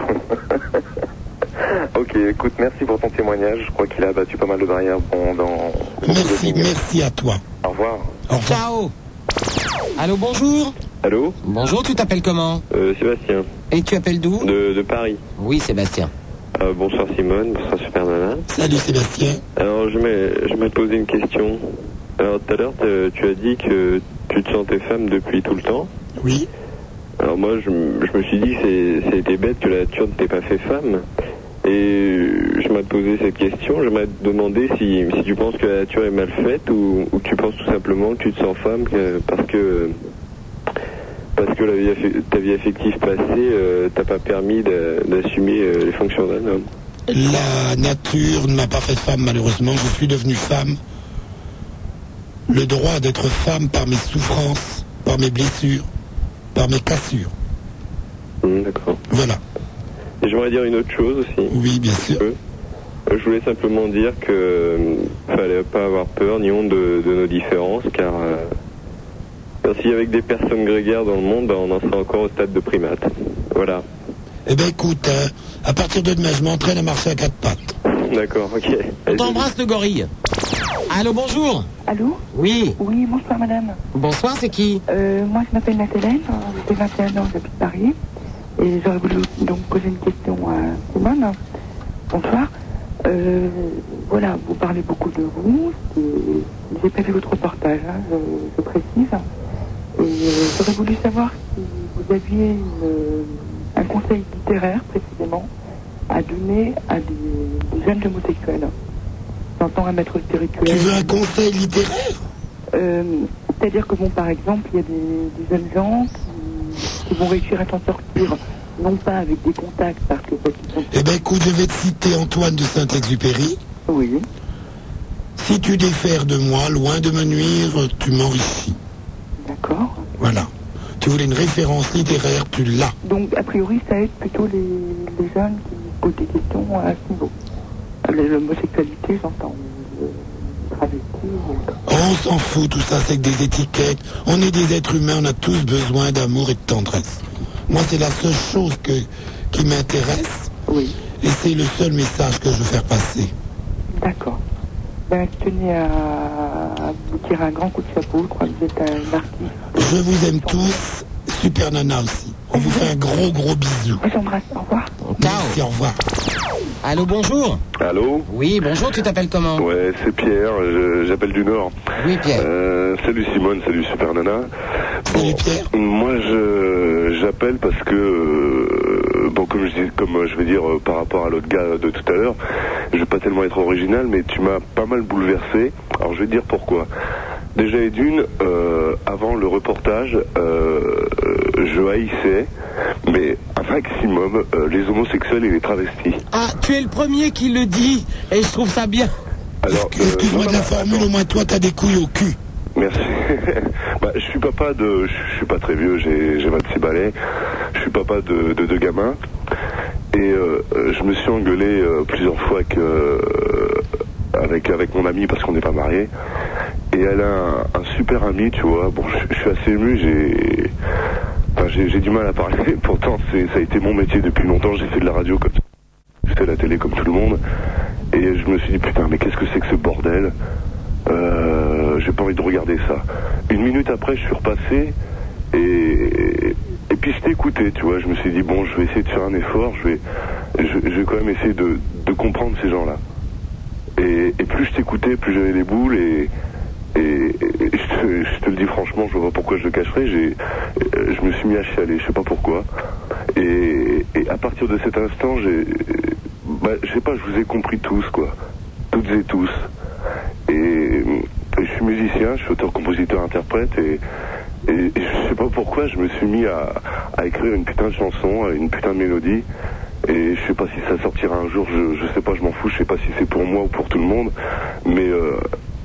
Speaker 2: Ok, écoute, merci pour ton témoignage, je crois qu'il a abattu pas mal de barrières bon, dans beaucoup de
Speaker 3: Merci,
Speaker 2: lignes.
Speaker 3: merci à toi.
Speaker 2: Au revoir.
Speaker 3: Au revoir.
Speaker 1: Ciao. Allô, bonjour.
Speaker 9: Allô,
Speaker 1: Bonjour, tu t'appelles comment?
Speaker 9: euh, Sébastien,
Speaker 1: Et tu appelles d'où?
Speaker 9: de, de Paris.
Speaker 1: Oui, Sébastien.
Speaker 9: Euh, bonsoir Simone, bonsoir Super Nana.
Speaker 3: Salut Sébastien.
Speaker 9: Alors je m'ai je m'ai posé une question. Alors tout à l'heure t'as- tu as dit que tu te sentais femme depuis tout le temps.
Speaker 3: Oui.
Speaker 9: Alors moi je, m- je me suis dit que c'est- c'était bête que la nature ne t'ait pas fait femme. Et je m'ai posé cette question, je m'ai demandé si, si tu penses que la nature est mal faite ou, ou que tu penses tout simplement que tu te sens femme que- parce que parce que la vie affe- ta vie affective passée euh, t'a pas permis d'a- d'assumer euh, les fonctions d'un homme.
Speaker 3: La nature ne m'a pas fait femme, malheureusement. Je suis devenu femme. Le droit d'être femme par mes souffrances, par mes blessures, par mes cassures.
Speaker 9: Hum, D'accord.
Speaker 3: Voilà.
Speaker 9: Et j'aimerais dire une autre chose aussi.
Speaker 3: Oui, bien sûr.
Speaker 9: Euh, Je voulais simplement dire que euh, fallait pas avoir peur ni honte de, de nos différences, car euh, car s'il y avait que des personnes grégaires dans le monde, ben, on en serait encore au stade de primate. Voilà.
Speaker 3: Eh ben écoute, hein, à partir de demain, je m'entraîne à marcher à quatre pattes.
Speaker 9: D'accord, ok.
Speaker 1: On
Speaker 9: Allez,
Speaker 1: t'embrasse le gorille. Allô, bonjour.
Speaker 4: Allô?
Speaker 1: Oui.
Speaker 4: Oui, bonsoir madame.
Speaker 1: Bonsoir, c'est qui?
Speaker 4: Euh, moi je m'appelle Nathalie, j'ai vingt et un ans, j'habite Paris. Et j'aurais voulu donc poser une question à Simone. Bonsoir.
Speaker 10: Euh, voilà, vous parlez beaucoup de vous. c'est- J'ai pas vu votre reportage, hein, je, je précise. Et euh, j'aurais voulu savoir si vous aviez une, un conseil littéraire, précisément, à donner à des, des jeunes homosexuels. J'entends un maître spirituel.
Speaker 3: Tu veux un conseil littéraire?
Speaker 10: Euh, C'est-à-dire que, bon, par exemple, il y a des, des jeunes gens qui, qui vont réussir à s'en sortir, non pas avec des contacts, parce que... Parce qu'ils sont...
Speaker 3: Eh ben écoute, je vais te citer Antoine de Saint-Exupéry.
Speaker 10: Oui.
Speaker 3: Si tu défères de moi, loin de me nuire, tu m'enrichis.
Speaker 10: D'accord.
Speaker 3: Voilà. Tu voulais une référence littéraire, tu l'as.
Speaker 10: Donc, a priori, ça aide plutôt les, les jeunes qui posent des questions à ce niveau. L'homosexualité, j'entends. Le travesti...
Speaker 3: On s'en fout, tout ça, c'est que des étiquettes. On est des êtres humains, on a tous besoin d'amour et de tendresse. Moi, c'est la seule chose que, qui m'intéresse.
Speaker 10: Oui.
Speaker 3: Et c'est le seul message que je veux faire passer.
Speaker 10: D'accord. Ben, je tenais à, à vous tirer un grand coup de chapeau. Je crois que vous êtes un artiste.
Speaker 3: Je vous aime tous. Super Nana aussi. On vous fait un gros, gros bisou.
Speaker 10: Je t'embrasse. Au revoir.
Speaker 3: Merci, au revoir.
Speaker 1: Allô, bonjour.
Speaker 11: Allô?
Speaker 1: Oui, bonjour, tu t'appelles comment?
Speaker 11: Ouais, c'est Pierre, je- j'appelle du Nord.
Speaker 1: Oui, Pierre.
Speaker 11: Euh, salut Simone, salut Super Nana.
Speaker 3: Salut Pierre.
Speaker 11: Moi, je j'appelle parce que, euh, bon, comme je dis, comme euh, je vais dire euh, par rapport à l'autre gars de tout à l'heure, je vais pas tellement être original, mais tu m'as pas mal bouleversé. Alors, je vais te dire pourquoi. Déjà et d'une, euh, avant le reportage, euh, je haïssais, mais un maximum, euh, les homosexuels et les travestis.
Speaker 1: Ah, tu es le premier qui le dit, et je trouve ça bien.
Speaker 11: Alors, euh,
Speaker 3: Excuse-moi
Speaker 11: non,
Speaker 3: de la
Speaker 11: non,
Speaker 3: formule,
Speaker 11: attends.
Speaker 3: au moins toi, t'as des couilles au cul.
Speaker 11: Merci. bah, je suis papa de, je suis pas très vieux, j'ai, j'ai vingt-six balais. Je suis papa de, de deux gamins. Et euh, euh, je me suis engueulé euh, plusieurs fois avec, euh, avec avec mon amie parce qu'on n'est pas mariés. Et elle a un, un super ami, tu vois. Bon, je, je suis assez ému. J'ai, enfin, j'ai, j'ai du mal à parler. Pourtant, c'est, ça a été mon métier depuis longtemps. J'ai fait de la radio comme, j'ai fait de la télé comme tout le monde. Et je me suis dit putain, mais qu'est-ce que c'est que ce bordel? Euh, j'ai pas envie de regarder ça. Une minute après, je suis repassé et, et puis je t'ai écouté, tu vois. Je me suis dit, bon, je vais essayer de faire un effort, je vais, je, je vais quand même essayer de, de comprendre ces gens-là. Et, et plus je t'écoutais, plus j'avais les boules et, et, et je, te, je te le dis franchement, je vois pas pourquoi je le cacherais. J'ai, je me suis mis à chialer, je sais pas pourquoi. Et, et à partir de cet instant, j'ai, bah, je sais pas, je vous ai compris tous, quoi. Toutes et tous. Et, et je suis musicien, je suis auteur, compositeur, interprète et, et, et je sais pas pourquoi je me suis mis à, à écrire une putain de chanson, une putain de mélodie. Et je sais pas si ça sortira un jour, je, je sais pas, je m'en fous, je sais pas si c'est pour moi ou pour tout le monde, mais euh,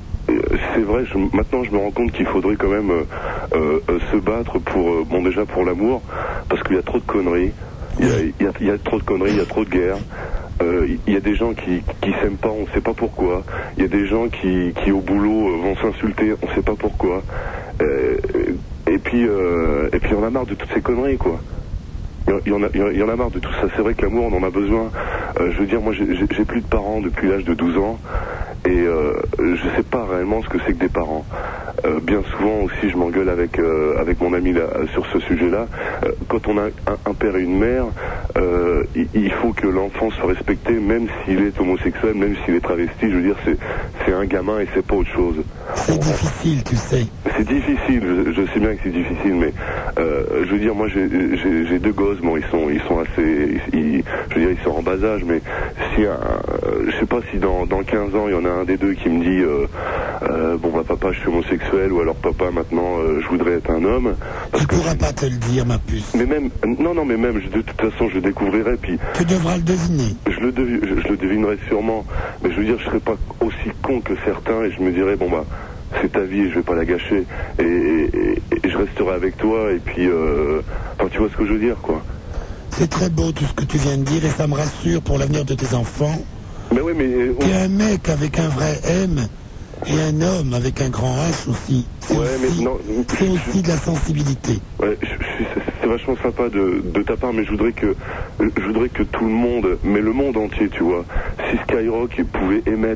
Speaker 11: c'est vrai, je, maintenant je me rends compte qu'il faudrait quand même euh, euh, se battre pour, euh, bon déjà pour l'amour, parce qu'il y a trop de conneries, il y a, il y a, il y a trop de conneries, il y a trop de guerres. Euh, Il y a des gens qui qui s'aiment pas, on sait pas pourquoi. Il y a des gens qui qui au boulot vont s'insulter, on sait pas pourquoi. Euh, et puis euh, et puis on a marre de toutes ces conneries, quoi. Il y en a, il y en a marre de tout ça. C'est vrai que l'amour, on en a besoin. Euh, je veux dire, moi, j'ai j'ai plus de parents depuis l'âge de douze ans, et euh, je sais pas réellement ce que c'est que des parents. Euh, bien souvent aussi, je m'engueule avec euh, avec mon ami là sur ce sujet-là. Euh, quand on a un, un père et une mère, euh, il, il faut que l'enfant soit respecté, même s'il est homosexuel, même s'il est travesti. Je veux dire, c'est c'est un gamin et c'est pas autre chose.
Speaker 3: C'est difficile, tu sais.
Speaker 11: C'est difficile, je, je sais bien que c'est difficile, mais euh, je veux dire, moi j'ai j'ai deux gosses, bon ils sont ils sont assez, ils, je veux dire ils sont en bas âge, mais si un, euh, je sais pas si dans dans quinze ans il y en a un des deux qui me dit euh, euh, bon bah papa je suis homosexuel, ou alors papa maintenant euh, je voudrais être un homme.
Speaker 3: Tu pourras pas te le dire, ma puce.
Speaker 11: Mais même non non mais même je, de toute façon je le découvrirai, puis
Speaker 3: tu devras le deviner.
Speaker 11: Je le devi, je, je le devinerai sûrement, mais je veux dire je serais pas aussi con que certains et je me dirais bon bah c'est ta vie et je vais pas la gâcher et, et, et je resterai avec toi et puis euh, enfin tu vois ce que je veux dire quoi.
Speaker 3: C'est très beau tout ce que tu viens de dire et ça me rassure pour l'avenir de tes enfants.
Speaker 11: Mais oui mais euh,
Speaker 3: t'es un mec avec un vrai M et un homme avec un grand H aussi. C'est
Speaker 11: ouais,
Speaker 3: aussi,
Speaker 11: mais non,
Speaker 3: c'est aussi de la sensibilité.
Speaker 11: Ouais, je, je, c'est vachement sympa de, de ta part, mais je voudrais que je voudrais que tout le monde, mais le monde entier, tu vois, si Skyrock pouvait émettre partout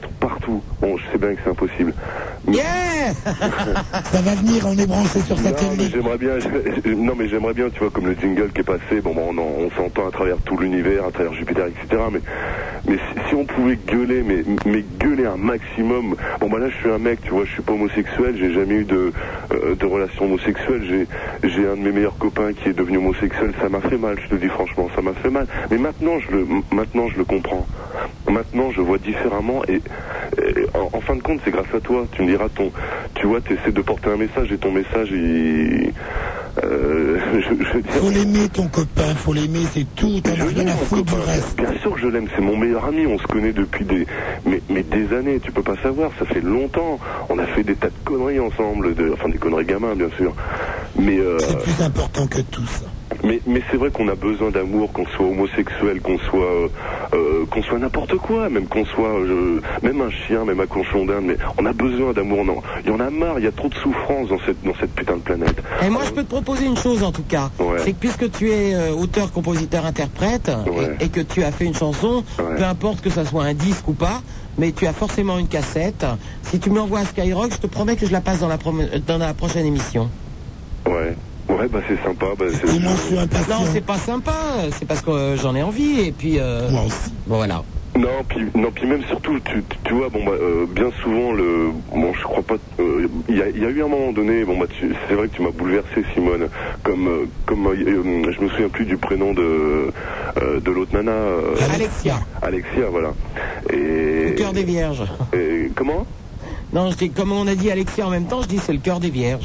Speaker 11: partout. Bon, je sais bien que c'est impossible.
Speaker 1: Mais...
Speaker 3: Yeah ça va venir, on est branché sur
Speaker 11: non,
Speaker 3: satellite.
Speaker 11: mais j'aimerais bien, je, non mais j'aimerais bien, tu vois, comme le jingle qui est passé, bon, bon on, on s'entend à travers tout l'univers, à travers Jupiter, et cetera. Mais, mais si, si on pouvait gueuler, mais, mais gueuler un maximum. Bon bah là je suis un mec, tu vois, je suis pas homosexuel, j'ai jamais eu de, euh, de relation homosexuelle, j'ai, j'ai un de mes meilleurs copains qui est devenu homosexuel, ça m'a fait mal, je te le dis franchement, ça m'a fait mal. Mais maintenant je le, maintenant je le comprends. Maintenant je vois différemment et, et en, en fin de compte c'est grâce à toi. Tu me diras ton, tu vois, tu essaies de porter un message et ton message il, euh, je, je veux dire,
Speaker 3: faut l'aimer ton copain, faut l'aimer, c'est tout, t'en as rien à foutre du reste.
Speaker 11: Bien sûr que je l'aime, c'est mon meilleur ami, on se connaît depuis des, mais, mais des années, tu peux pas savoir, ça fait longtemps, on a fait des tas de conneries ensemble, de, enfin des conneries gamins bien sûr, mais euh,
Speaker 3: c'est plus important que tout ça.
Speaker 11: Mais, mais c'est vrai qu'on a besoin d'amour, qu'on soit homosexuel, qu'on soit, euh, euh, qu'on soit n'importe quoi, même qu'on soit, euh, même un chien, même un cochon d'Inde, mais on a besoin d'amour. Non, il y en a marre, il y a trop de souffrance dans cette, dans cette putain de planète.
Speaker 1: Et moi, je peux te proposer une chose en tout cas,
Speaker 11: ouais.
Speaker 1: c'est que puisque tu es euh, auteur, compositeur, interprète,
Speaker 11: ouais.
Speaker 1: et, et que tu as fait une chanson,
Speaker 11: ouais.
Speaker 1: peu importe que ça soit un disque ou pas, mais tu as forcément une cassette. Si tu me l'envoies à Skyrock, je te promets que je la passe dans la, prom- dans la prochaine émission.
Speaker 11: Ouais. Ouais, bah c'est sympa. Bah, c'est...
Speaker 3: Et moi, je suis impatient.
Speaker 1: Non, c'est pas sympa, c'est parce que euh, j'en ai envie, et puis... Euh,
Speaker 3: moi aussi.
Speaker 1: Bon, voilà.
Speaker 11: Non, puis non, puis même surtout, tu, tu vois, bon bah, euh, bien souvent le, bon, je crois pas, il euh, y, y a eu un moment donné, bon bah, tu, c'est vrai que tu m'as bouleversé, Simone, comme, euh, comme, euh, je me souviens plus du prénom de, euh, de l'autre nana. Euh,
Speaker 1: Alexia.
Speaker 11: Alexia, voilà. Et.
Speaker 1: Le cœur des vierges.
Speaker 11: Et comment?
Speaker 1: Non, je dis, comme on a dit Alexia en même temps, je dis c'est le cœur des vierges.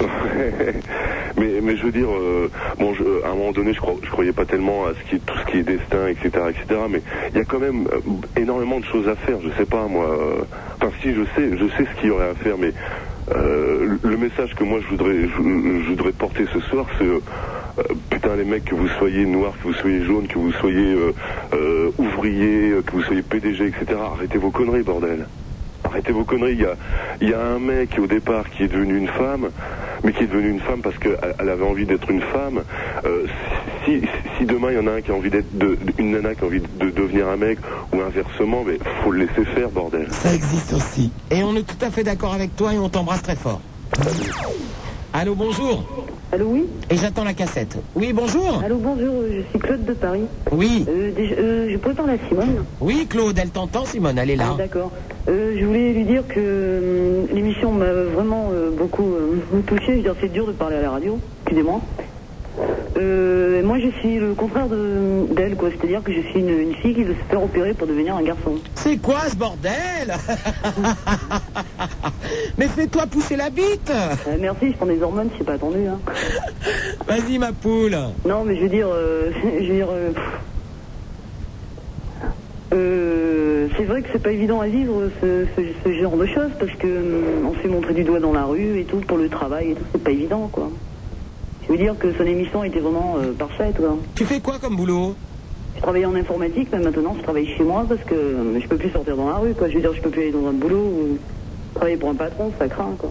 Speaker 11: mais, mais je veux dire, euh, bon, je, à un moment donné, je, crois, je croyais pas tellement à ce qui est, tout ce qui est destin, et cetera, et cetera. Mais il y a quand même euh, énormément de choses à faire. Je sais pas, moi. Euh, enfin, si, je sais, je sais ce qu'il y aurait à faire, mais euh, le message que moi je voudrais, je, je voudrais porter ce soir, c'est euh, putain les mecs, que vous soyez noirs, que vous soyez jaunes, que vous soyez euh, euh, ouvriers, que vous soyez P D G, et cetera. Arrêtez vos conneries, bordel. Arrêtez vos conneries, il y a, il y a un mec au départ qui est devenu une femme, mais qui est devenu une femme parce qu'elle elle avait envie d'être une femme. Euh, si, si demain il y en a un qui a envie d'être de, une nana qui a envie de devenir un mec, ou inversement, mais faut le laisser faire, bordel.
Speaker 3: Ça existe aussi.
Speaker 1: Et on est tout à fait d'accord avec toi et on t'embrasse très fort. Allô, bonjour.
Speaker 8: Allô, oui.
Speaker 1: Et j'attends la cassette. Oui, bonjour.
Speaker 8: Allô, bonjour, je suis Claude de Paris.
Speaker 1: Oui.
Speaker 8: Euh, déjà, euh, je pourrais parler à Simone.
Speaker 1: Oui, Claude, elle t'entend, Simone, elle est là.
Speaker 8: Ah, d'accord. Euh, je voulais lui dire que euh, l'émission m'a vraiment euh, beaucoup euh, touché. Je veux dire, c'est dur de parler à la radio, excusez-moi. Euh, moi, je suis le contraire de, d'elle, quoi. C'est-à-dire que je suis une, une fille qui veut se faire opérer pour devenir un garçon.
Speaker 1: C'est quoi ce bordel? Mais fais-toi pousser la bite.
Speaker 8: Euh, merci, je prends des hormones, je n'ai pas attendu. Hein.
Speaker 1: Vas-y, ma poule.
Speaker 8: Non, mais je veux dire, euh, je veux dire, euh, euh, c'est vrai que c'est pas évident à vivre ce, ce, ce genre de choses parce que euh, on se fait montrer du doigt dans la rue et tout pour le travail et tout, c'est pas évident, quoi. Je veux dire que son émission était vraiment euh, parfaite, quoi.
Speaker 1: Tu fais quoi comme boulot?
Speaker 8: Je travaille en informatique, mais maintenant je travaille chez moi parce que euh, je peux plus sortir dans la rue, quoi. Je veux dire, je peux plus aller dans un boulot ou travailler pour un patron, ça craint, quoi.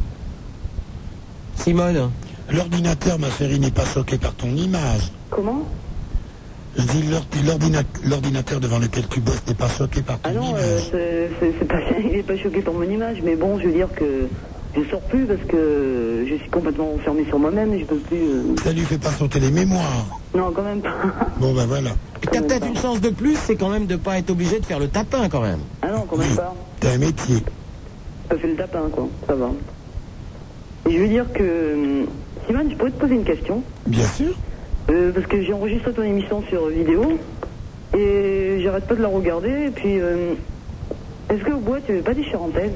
Speaker 1: Simone.
Speaker 3: L'ordinateur, ma chérie, n'est pas choqué par ton image.
Speaker 8: Comment?
Speaker 3: Je dis l'ordina- l'ordinateur devant lequel tu bosses n'est pas choqué par ton
Speaker 8: ah non,
Speaker 3: image.
Speaker 8: Euh, c'est, c'est, c'est pas, il n'est pas choqué par mon image, mais bon, je veux dire que je sors plus parce que je suis complètement enfermé sur moi-même et je peux plus... Euh...
Speaker 3: Ça lui fait pas sauter les mémoires.
Speaker 8: Non, quand même pas.
Speaker 3: Bon, ben voilà.
Speaker 1: Et t'as peut-être une chance de plus, c'est quand même de pas être obligé de faire le tapin, quand même.
Speaker 8: Ah non, quand même
Speaker 3: oui.
Speaker 8: pas.
Speaker 3: T'as un métier.
Speaker 8: Ça fait le tapin, quoi. Ça va. Et je veux dire que... Simone, je pourrais te poser une question?
Speaker 3: Bien sûr.
Speaker 8: Euh, parce que j'ai enregistré ton émission sur vidéo et j'arrête pas de la regarder. Et puis, euh, est-ce qu'au bois, tu n'avais pas des charentaises?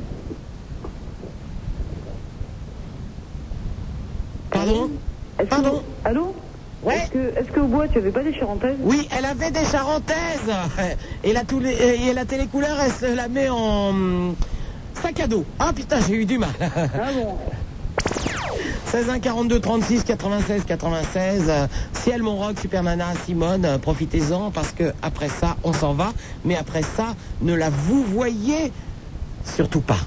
Speaker 1: Pardon?
Speaker 8: Est-ce
Speaker 1: Pardon?
Speaker 8: Que... Allô?
Speaker 1: Ouais.
Speaker 8: Est-ce que, est-ce qu'au bois, tu avais pas des charentaises?
Speaker 1: Oui, elle avait des charentaises. Et la, tous les, et la télécouleur, elle se la met en hum, sac à dos. Ah putain, j'ai eu du mal.
Speaker 8: Ah bon?
Speaker 1: seize un quarante-deux trente-six quatre-vingt-seize quatre-vingt-seize. Ciel, mon rock, Super Nana, Simone, profitez-en parce que après ça, on s'en va. Mais après ça, ne la vous voyez surtout pas.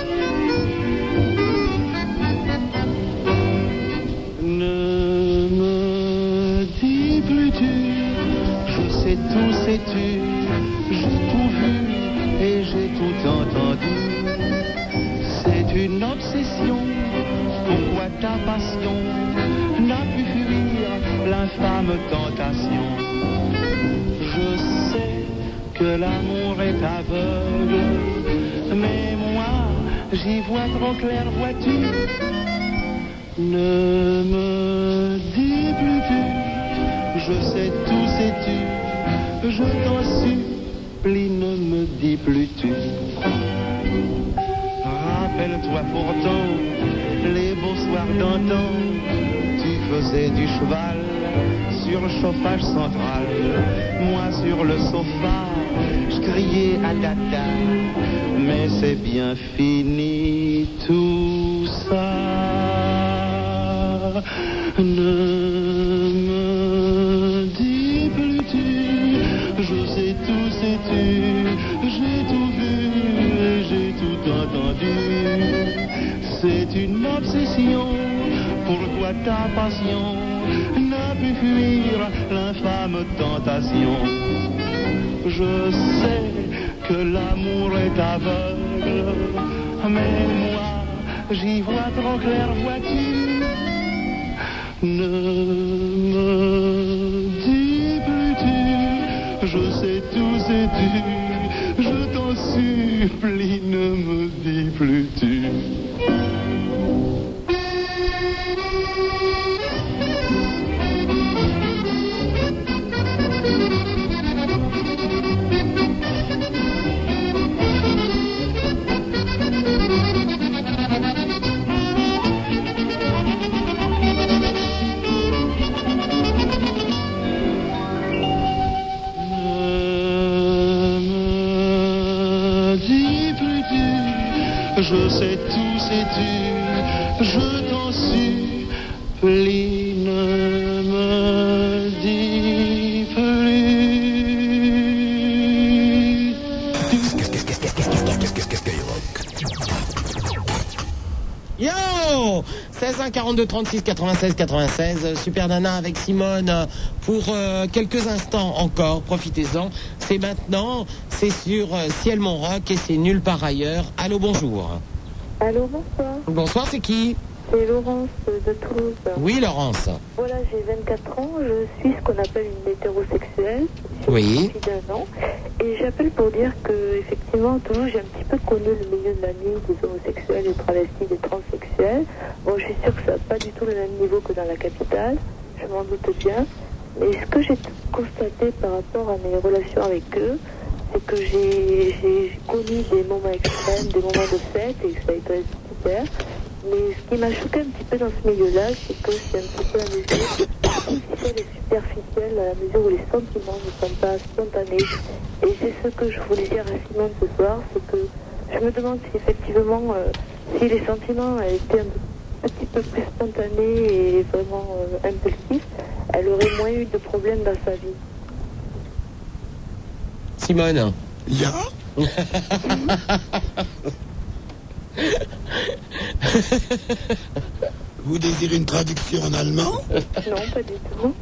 Speaker 12: Ne me dis plus tu, je sais tout, sais-tu, j'ai tout vu et j'ai tout entendu. l'infâme tentation. Je sais que l'amour est aveugle, mais moi, j'y vois trop clair, vois-tu. Ne me dis plus tu, je sais tout, sais-tu, je t'en supplie, ne me dis plus tu. Rappelle-toi pourtant les beaux soirs d'antan, tu faisais du cheval sur le chauffage central, moi sur le sofa, je criais à dada, mais c'est bien fini tout ça. Ne me dis plus tu, je sais tout, sais-tu, j'ai tout vu, j'ai tout entendu. C'est une obsession, pourquoi ta passion n'a pu fuir l'infâme tentation. Je sais que l'amour est aveugle, mais moi j'y vois trop clair, vois-tu. Ne me dis plus tu, je sais tout, sais-tu, je t'en supplie, ne me dis plus tu. Je sais tout, sais-tu, je t'en supplie, ne me dis plus.
Speaker 1: Yo seize un quarante-deux trente-six quatre-vingt-seize quatre-vingt-seize, Super Nana avec Simone pour euh, quelques instants encore, profitez-en. C'est maintenant, c'est sur euh, Ciel Mon Rock et c'est nulle part ailleurs. Allô, bonjour.
Speaker 13: Allô, bonsoir.
Speaker 1: Bonsoir, c'est qui?
Speaker 13: C'est Laurence de Toulouse.
Speaker 1: Oui, Laurence.
Speaker 13: Voilà, j'ai vingt-quatre ans, je suis ce qu'on appelle une hétérosexuelle.
Speaker 1: Oui.
Speaker 13: Depuis d'un an. Et j'appelle pour dire que, effectivement, à Toulouse, j'ai un petit peu connu le milieu de la nuit des homosexuels, des travestis, des transsexuels. Bon, je suis sûre que ça n'a pas du tout le même niveau que dans la capitale, je m'en doute bien. Mais ce que j'ai constaté par rapport à mes relations avec eux, c'est que j'ai, j'ai connu des moments extrêmes, des moments de fête, et ça a été super. Mais ce qui m'a choqué un petit peu dans ce milieu-là, c'est que c'est un petit peu la mesure artificielle et superficielle, à la mesure où les sentiments ne sont pas spontanés. Et c'est ce que je voulais dire à Simone ce soir, c'est que je me demande si effectivement, euh, si les sentiments étaient un, un petit peu plus spontanés et vraiment euh, impulsifs, elle aurait moins eu de problèmes dans sa vie.
Speaker 1: Simone.
Speaker 3: Ja. Vous désirez une traduction en allemand?
Speaker 13: Non, pas du tout.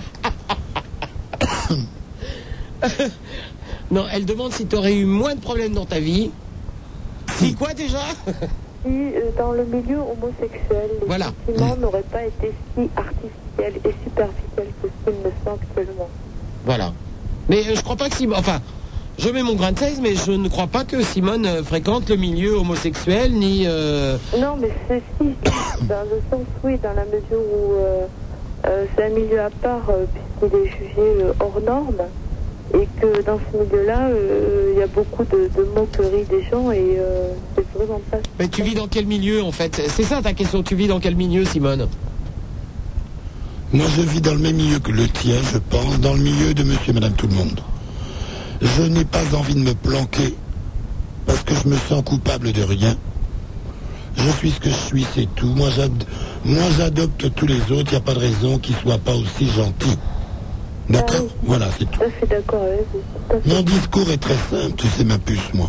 Speaker 1: Non, elle demande si tu aurais eu moins de problèmes dans ta vie. Si quoi déjà?
Speaker 13: Si euh, dans le milieu homosexuel, les
Speaker 1: voilà.
Speaker 13: sentiments n'auraient pas été si artificiels et superficiels que ce qu'ils me sont actuellement.
Speaker 1: Voilà. Mais euh, je crois pas que Simone... Enfin, je mets mon grain de seize, mais je ne crois pas que Simone euh, fréquente le milieu homosexuel, ni... Euh...
Speaker 13: Non, mais c'est si, dans le sens, oui, dans la mesure où euh, euh, c'est un milieu à part, euh, puisqu'il est jugé euh, hors norme, et que dans ce milieu-là, euh, il y a beaucoup de, de moqueries des gens, et euh, c'est vraiment pas...
Speaker 1: Mais tu vis dans quel milieu, en fait? C'est ça ta question, tu vis dans quel milieu, Simone?
Speaker 3: Moi, je vis dans le même milieu que le tien, je pense, dans le milieu de monsieur et madame tout le monde. Je n'ai pas envie de me planquer, parce que je me sens coupable de rien. Je suis ce que je suis, c'est tout. Moi, j'ad... Moi, j'adopte tous les autres, il n'y a pas de raison qu'ils ne soient pas aussi gentils. D'accord? Ah oui. Voilà, c'est tout.
Speaker 13: Je suis d'accord avec vous.
Speaker 3: Mon discours est très simple, tu sais, ma puce, moi.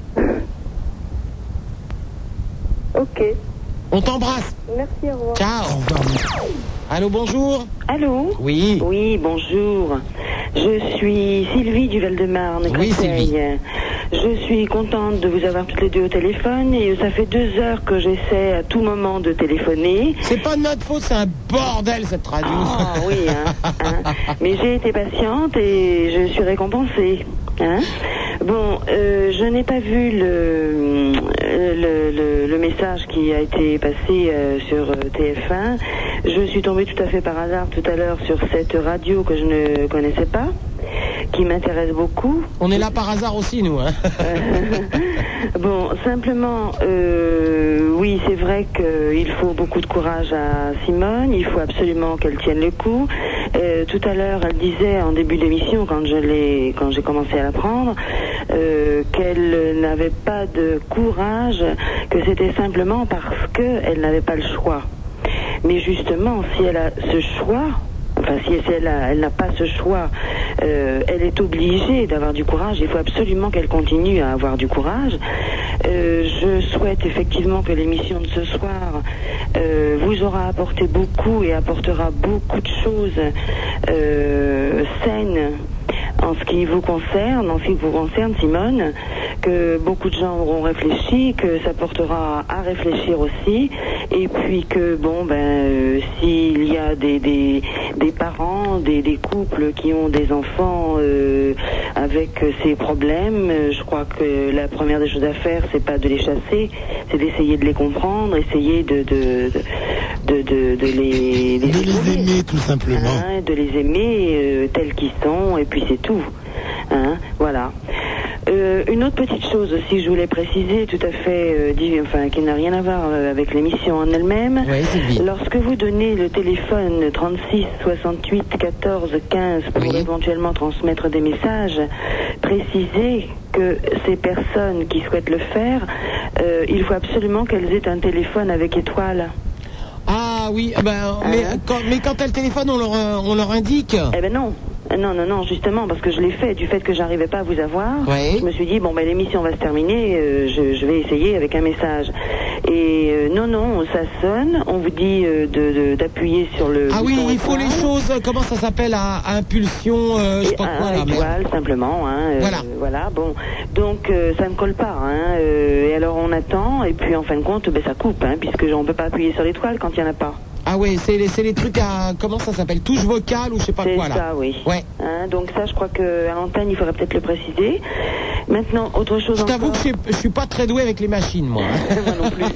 Speaker 13: Ok.
Speaker 1: On t'embrasse.
Speaker 13: Merci, au revoir.
Speaker 1: Ciao. Au revoir. Allô, bonjour.
Speaker 14: Allô?
Speaker 1: Oui.
Speaker 14: Oui, bonjour. Je suis Sylvie du Val-de-Marne.
Speaker 1: Oui,
Speaker 14: Sylvie.
Speaker 8: Je suis contente de vous avoir toutes les deux au téléphone et ça fait deux heures que j'essaie à tout moment de téléphoner.
Speaker 1: C'est pas de notre faute, c'est un bordel cette radio.
Speaker 8: Ah oui, hein, hein. Mais j'ai été patiente et je suis récompensée. Hein. Bon, euh, je n'ai pas vu le, le, le, le message qui a été passé euh, sur T F un. Je suis tombée tout à fait par hasard tout à l'heure sur cette radio que je ne connaissais pas, qui m'intéresse beaucoup.
Speaker 1: On est là par hasard aussi, nous. Hein.
Speaker 8: Bon, simplement, euh, oui, c'est vrai qu'il faut beaucoup de courage à Simone. Il faut absolument qu'elle tienne le coup. Euh, tout à l'heure, elle disait en début d'émission, quand je l'ai, quand j'ai commencé à l'apprendre, euh, qu'elle n'avait pas de courage, que c'était simplement parce qu'elle n'avait pas le choix. Mais justement, si elle a ce choix, enfin si elle a, elle n'a pas ce choix, euh, elle est obligée d'avoir du courage. Il faut absolument qu'elle continue à avoir du courage. Euh, je souhaite effectivement que l'émission de ce soir euh, vous aura apporté beaucoup et apportera beaucoup de choses euh, saines en ce qui vous concerne, en ce qui vous concerne, Simone, que beaucoup de gens auront réfléchi, que ça portera à réfléchir aussi, et puis que, bon, ben, euh, s'il y a des, des, des parents, des, des couples qui ont des enfants euh, avec ces problèmes, je crois que la première des choses à faire, c'est pas de les chasser, c'est d'essayer de les comprendre, essayer de, de, de, de, de les,
Speaker 3: de les aimer, tout simplement.
Speaker 8: Hein, de les aimer euh, tels qu'ils sont, et puis c'est tout. Hein, voilà. Euh, une autre petite chose aussi, je voulais préciser, tout à fait, euh, dit, enfin, qui n'a rien à voir euh, avec l'émission en elle-même.
Speaker 1: Oui,
Speaker 8: lorsque vous donnez le téléphone trente-six soixante-huit quatorze quinze pour oui. éventuellement transmettre des messages, précisez que ces personnes qui souhaitent le faire, euh, il faut absolument qu'elles aient un téléphone avec étoile.
Speaker 1: Ah oui, ben, hein? mais, quand, mais quand elles téléphonent, on leur, on leur indique.
Speaker 8: Eh ben non. Non, non, non, justement, parce que je l'ai fait, du fait que j'arrivais pas à vous avoir,
Speaker 1: oui.
Speaker 8: je me suis dit, bon, ben l'émission va se terminer, euh, je, je vais essayer avec un message. Et euh, non, non, ça sonne, on vous dit euh, de, de, d'appuyer sur le...
Speaker 1: Ah oui, il faut les choses, comment ça s'appelle, à, à impulsion, euh, je sais pas quoi, là.
Speaker 8: Étoile, simplement, hein. Euh,
Speaker 1: voilà.
Speaker 8: Voilà, bon, donc euh, ça ne colle pas, hein. Euh, et alors on attend, et puis en fin de compte, ben ça coupe, hein, puisque on peut pas appuyer sur l'étoile quand il y en a pas.
Speaker 1: Ah oui, c'est les, c'est les trucs à, comment ça s'appelle, touche vocale ou je sais pas
Speaker 8: c'est
Speaker 1: quoi là.
Speaker 8: C'est ça, oui.
Speaker 1: Ouais.
Speaker 8: Hein, donc ça, je crois qu'à l'antenne, il faudrait peut-être le préciser. Maintenant, autre chose
Speaker 1: je t'avoue
Speaker 8: encore...
Speaker 1: que je, je suis pas très doué avec les machines, moi.
Speaker 8: Moi non plus.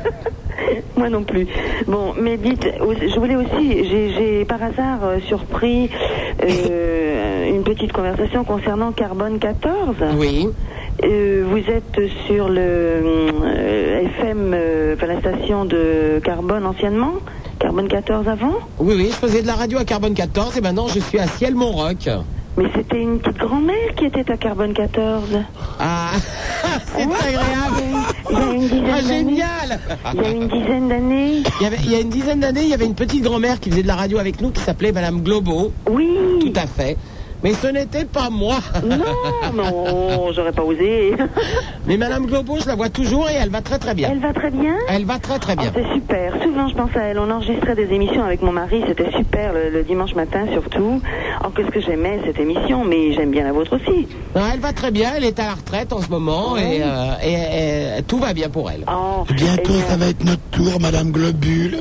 Speaker 8: Moi non plus. Bon, mais dites, je voulais aussi, j'ai, j'ai par hasard euh, surpris euh, une petite conversation concernant Carbone quatorze.
Speaker 1: Oui.
Speaker 8: Euh, vous êtes sur le euh, F M, euh, enfin la station de Carbone anciennement, Carbone quatorze avant.
Speaker 1: Oui, oui, je faisais de la radio à Carbone quatorze et maintenant je suis à Ciel-Mont-Roc.
Speaker 8: Mais c'était une petite grand-mère qui était à Carbone quatorze.
Speaker 1: Ah, c'est ouais, agréable.
Speaker 8: Il y a une dizaine
Speaker 1: ah,
Speaker 8: d'années.
Speaker 1: Génial.
Speaker 8: Il y a une dizaine d'années.
Speaker 1: Il y, avait, il y a une dizaine d'années, il y avait une petite grand-mère qui faisait de la radio avec nous qui s'appelait Madame Globo.
Speaker 8: Oui.
Speaker 1: Tout à fait. Mais ce n'était pas moi.
Speaker 8: Non, non, j'aurais pas osé.
Speaker 1: Mais Madame Globo, je la vois toujours et elle va très très bien.
Speaker 8: Elle va très bien.
Speaker 1: Elle va très très bien.
Speaker 8: Oh, c'est super. Souvent, je pense à elle. On enregistrait des émissions avec mon mari. C'était super le, le dimanche matin surtout. Oh, qu'est-ce que j'aimais cette émission, mais j'aime bien la vôtre aussi.
Speaker 1: Non, elle va très bien. Elle est à la retraite en ce moment oui. et, euh, et, et tout va bien pour elle.
Speaker 8: Oh,
Speaker 3: bientôt, bien... ça va être notre tour, Madame Globule.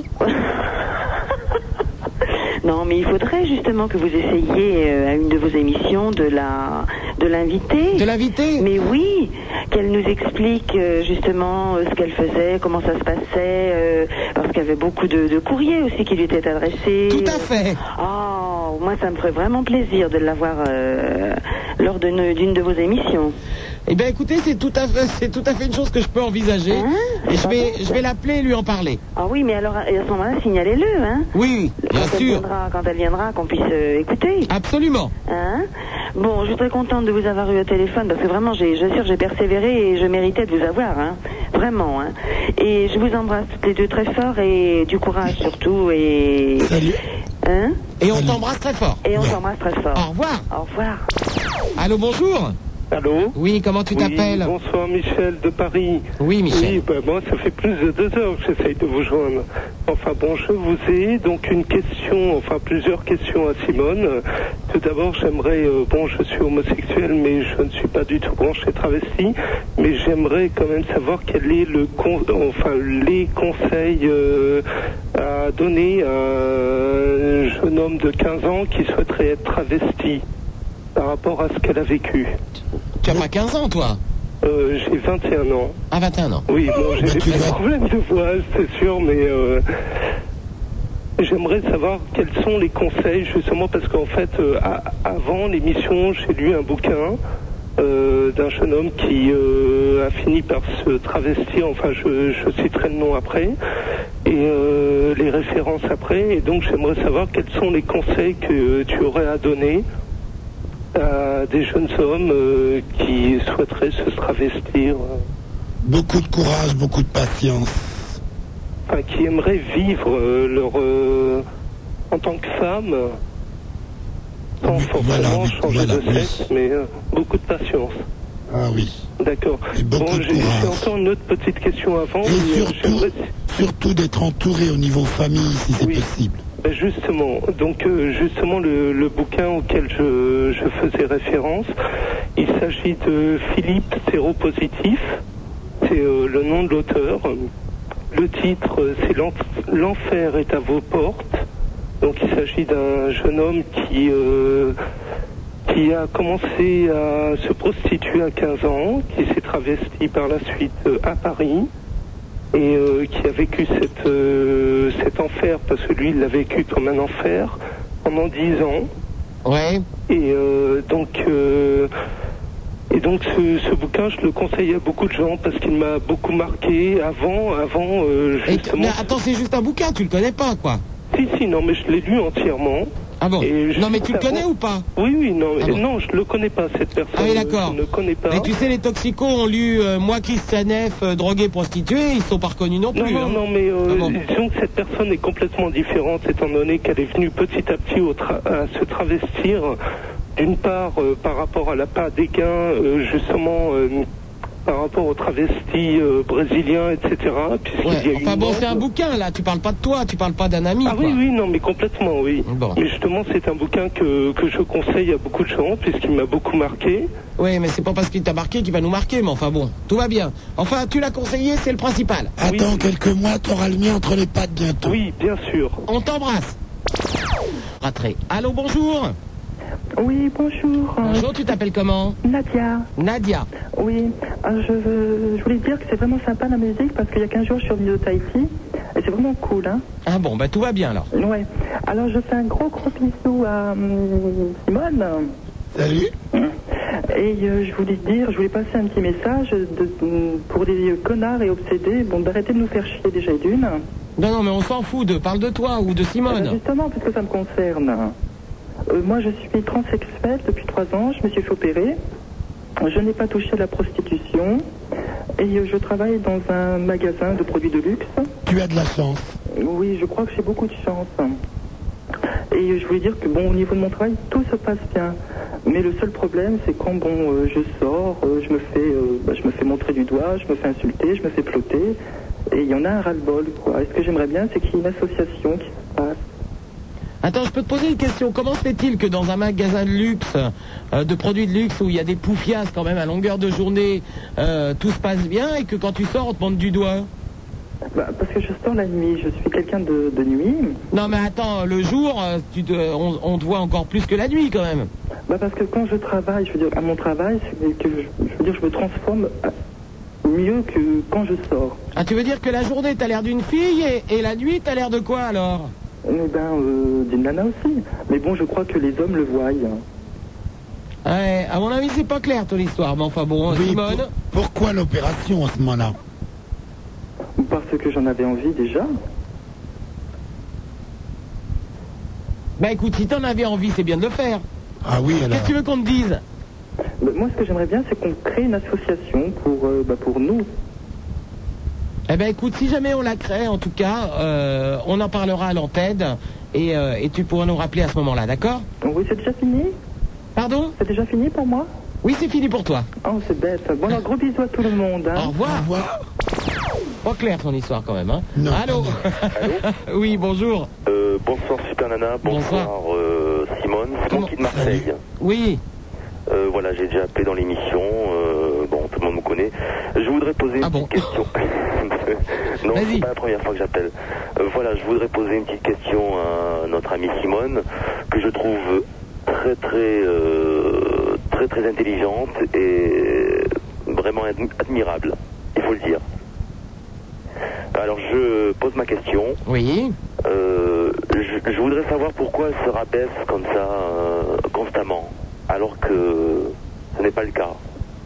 Speaker 8: Non, mais il faudrait justement que vous essayiez euh, à une de vos émissions de la de l'inviter.
Speaker 1: De l'inviter ?
Speaker 8: Mais oui, qu'elle nous explique euh, justement euh, ce qu'elle faisait, comment ça se passait, euh, parce qu'il y avait beaucoup de, de courriers aussi qui lui étaient adressés.
Speaker 1: Tout à fait.
Speaker 8: Oh, moi ça me ferait vraiment plaisir de l'avoir euh, lors de ne, d'une de vos émissions.
Speaker 1: Eh bien, écoutez, c'est tout à fait, c'est tout à fait une chose que je peux envisager.
Speaker 8: Hein
Speaker 1: et je vais, je vais l'appeler et lui en parler.
Speaker 8: Ah oui, mais alors à ce moment-là, signalez-le, hein.
Speaker 1: Oui, bien
Speaker 8: quand
Speaker 1: sûr.
Speaker 8: Elle viendra, quand elle viendra, qu'on puisse euh, écouter.
Speaker 1: Absolument.
Speaker 8: Hein. Bon, je suis très contente de vous avoir eu au téléphone parce que vraiment, j'ai, je suis sûre, j'ai persévéré et je méritais de vous avoir, hein. Vraiment, hein. Et je vous embrasse toutes les deux très fort et du courage surtout et.
Speaker 3: Salut.
Speaker 8: Hein.
Speaker 1: Et on t'embrasse très fort.
Speaker 8: Et on ouais. t'embrasse très fort.
Speaker 1: Au revoir.
Speaker 8: Au revoir.
Speaker 1: Allô, bonjour.
Speaker 14: Allô?
Speaker 1: Oui, comment tu t'appelles?
Speaker 14: Oui, bonsoir, Michel de Paris.
Speaker 1: Oui, Michel.
Speaker 14: Oui, bah, moi, ça fait plus de deux heures que j'essaye de vous joindre. Enfin bon, je vous ai donc une question, enfin plusieurs questions à Simone. Tout d'abord, j'aimerais, euh, bon, je suis homosexuel, mais je ne suis pas du tout branché travesti, mais j'aimerais quand même savoir quel est le con, enfin les conseils euh, à donner à un jeune homme de quinze ans qui souhaiterait être travesti par rapport à ce qu'elle a vécu.
Speaker 1: Tu as pas quinze ans, toi?
Speaker 14: Euh, j'ai vingt et un ans.
Speaker 1: Ah, vingt et un ans.
Speaker 14: Oui, bon, j'ai des petits problèmes de voix, c'est sûr, mais euh, j'aimerais savoir quels sont les conseils, justement, parce qu'en fait, euh, à, avant l'émission, j'ai lu un bouquin euh, d'un jeune homme qui euh, a fini par se travestir, enfin, je, je citerai le nom après, et euh, les références après, et donc j'aimerais savoir quels sont les conseils que tu aurais à donner à des jeunes hommes euh, qui souhaiteraient se travestir.
Speaker 3: Beaucoup de courage, beaucoup de patience.
Speaker 14: Enfin, qui aimeraient vivre euh, leur... Euh, en tant que femme, sans forcément
Speaker 3: voilà,
Speaker 14: changer
Speaker 3: voilà,
Speaker 14: de sexe,
Speaker 3: oui.
Speaker 14: mais euh, beaucoup de patience.
Speaker 3: Ah oui.
Speaker 14: D'accord. Bon, j'ai j'ai encore une autre petite question avant.
Speaker 3: Et
Speaker 14: mais, euh,
Speaker 3: surtout, surtout d'être entouré au niveau famille, si c'est possible.
Speaker 14: Ben justement, donc euh, justement le, le bouquin auquel je, je faisais référence, il s'agit de Philippe Séropositif, c'est euh, le nom de l'auteur. Le titre, euh, c'est L'en- L'enfer est à vos portes. Donc il s'agit d'un jeune homme qui euh, qui a commencé à se prostituer à quinze ans, qui s'est travesti par la suite euh, à Paris, et euh, qui a vécu cette, euh, cet enfer, parce que lui, il l'a vécu comme un enfer, pendant dix ans.
Speaker 1: Ouais.
Speaker 14: Et euh, donc, euh, et donc ce, ce bouquin, je le conseille à beaucoup de gens, parce qu'il m'a beaucoup marqué avant, avant euh,
Speaker 1: Et t-
Speaker 14: justement...
Speaker 1: mais attends, c'est juste un bouquin, tu le connais pas, quoi.
Speaker 14: Si, si, non, mais je l'ai lu entièrement.
Speaker 1: Ah bon?
Speaker 14: Et je
Speaker 1: Non, mais
Speaker 14: trouve
Speaker 1: tu le
Speaker 14: ça
Speaker 1: connais
Speaker 14: bon.
Speaker 1: ou pas?
Speaker 14: Oui, oui, non,
Speaker 1: Ah
Speaker 14: et
Speaker 1: bon.
Speaker 14: non, je le connais pas, cette personne.
Speaker 1: Ah oui, d'accord.
Speaker 14: Je ne connais pas.
Speaker 1: Et tu sais, les toxicos ont lu euh, moi, Christian F, euh, drogué, prostitué, ils sont pas reconnus non plus.
Speaker 14: Non, non,
Speaker 1: hein.
Speaker 14: non, mais euh,
Speaker 1: Ah bon.
Speaker 14: disons que cette personne est complètement différente, étant donné qu'elle est venue petit à petit au tra- à se travestir, d'une part euh, par rapport à la part des gains, euh, justement euh, par rapport aux travestis euh, brésiliens, et cetera. Puisqu'il
Speaker 1: Ouais,
Speaker 14: y a
Speaker 1: enfin
Speaker 14: une
Speaker 1: bon,
Speaker 14: mode.
Speaker 1: c'est un bouquin, là, tu parles pas de toi, tu parles pas d'un ami,
Speaker 14: Ah
Speaker 1: quoi.
Speaker 14: oui, oui, non, mais complètement, oui.
Speaker 1: Bon.
Speaker 14: Mais justement, c'est un bouquin que, que je conseille à beaucoup de gens, puisqu'il m'a beaucoup marqué.
Speaker 1: Oui, mais c'est pas parce qu'il t'a marqué qu'il va nous marquer, mais enfin bon, tout va bien. Enfin, tu l'as conseillé, c'est le principal.
Speaker 3: Attends quelques mois, t'auras le mien entre les pattes bientôt.
Speaker 14: Oui, bien sûr.
Speaker 1: On t'embrasse. Ratré. Allô, bonjour.
Speaker 10: Oui, bonjour.
Speaker 1: Bonjour, tu t'appelles comment?
Speaker 10: Nadia.
Speaker 1: Nadia.
Speaker 10: Oui, euh, je, veux, je voulais te dire que c'est vraiment sympa la musique parce qu'il y a quinze jours je suis revenue de Tahiti et c'est vraiment cool. Hein.
Speaker 1: Ah bon, bah tout va bien alors.
Speaker 10: Ouais. Alors je fais un gros gros bisou à hum, Simone.
Speaker 3: Salut.
Speaker 10: Et euh, je voulais te dire, je voulais passer un petit message de, pour les connards et obsédés, bon d'arrêter de nous faire chier déjà d'une.
Speaker 1: Non, non, mais on s'en fout de. Parle de toi ou de Simone.
Speaker 10: Eh ben, justement, puisque ça me concerne. Euh, moi, je suis transsexuelle depuis trois ans. Je me suis fait opérer. Je n'ai pas touché à la prostitution. Et euh, je travaille dans un magasin de produits de luxe.
Speaker 3: Tu as de la chance.
Speaker 10: Oui, je crois que j'ai beaucoup de chance. Et euh, je voulais dire que, bon, au niveau de mon travail, tout se passe bien. Mais le seul problème, c'est quand, bon, euh, je sors, euh, je me fais, euh, bah, je me fais montrer du doigt, je me fais insulter, je me fais flotter. Et il y en a un ras-le-bol, quoi. Et ce que j'aimerais bien, c'est qu'il y ait une association qui se passe.
Speaker 1: Attends, je peux te poser une question. Comment se fait-il que dans un magasin de luxe, euh, de produits de luxe, où il y a des poufiasses quand même à longueur de journée, euh, tout se passe bien et que quand tu sors, on te monte du doigt?
Speaker 10: Bah, parce que je sors la nuit, je suis quelqu'un de, de nuit.
Speaker 1: Non mais attends, le jour, euh, tu te, on, on te voit encore plus que la nuit quand même.
Speaker 10: Bah parce que quand je travaille, je veux dire, à mon travail, c'est que je, je veux dire, je me transforme à- mieux que quand je sors.
Speaker 1: Ah, tu veux dire que la journée, t'as l'air d'une fille et, et la nuit, t'as l'air de quoi alors?
Speaker 10: Eh ben, euh, d'une nana aussi. Mais bon, je crois que les hommes le voient.
Speaker 1: Ouais, à mon avis, c'est pas clair ton histoire, mais enfin bon,
Speaker 3: Oui,
Speaker 1: Simone.
Speaker 3: pour- pourquoi l'opération à ce moment-là?
Speaker 10: Parce que j'en avais envie déjà.
Speaker 1: Bah écoute, si t'en avais envie, c'est bien de le faire.
Speaker 3: Ah oui, alors.
Speaker 1: Qu'est-ce que tu veux qu'on te dise?
Speaker 10: Mais moi, ce que j'aimerais bien, c'est qu'on crée une association pour, euh, bah, pour nous.
Speaker 1: Eh ben écoute, si jamais on la crée, en tout cas, euh, on en parlera à l'antenne et, euh, et tu pourras nous rappeler à ce moment-là, d'accord?
Speaker 10: Oui, c'est déjà fini?
Speaker 1: Pardon?
Speaker 10: C'est déjà fini pour moi?
Speaker 1: Oui, c'est fini pour toi.
Speaker 10: Oh, c'est bête. Bon, alors, gros bisous à tout le monde. Hein.
Speaker 1: Au revoir. Au revoir. Pas clair ton histoire quand même, hein. Non. Allô. Allô. Oui, bonjour.
Speaker 15: Euh, bonsoir Super Nana, bonsoir, bonsoir. Euh, Simone, c'est moi qui de Marseille.
Speaker 1: Oui.
Speaker 15: Euh, voilà, j'ai déjà appelé dans l'émission, euh, bon, tout le monde me connaît. Je voudrais poser une ah petite bon question. Non, c'est pas la première fois que j'appelle. Euh, voilà, je voudrais poser une petite question à notre amie Simone, que je trouve très très euh, très très intelligente et vraiment admirable, il faut le dire. Alors je pose ma question.
Speaker 1: Oui.
Speaker 15: Euh, je, je voudrais savoir pourquoi elle se rabaisse comme ça euh, constamment, alors que ce n'est pas le cas.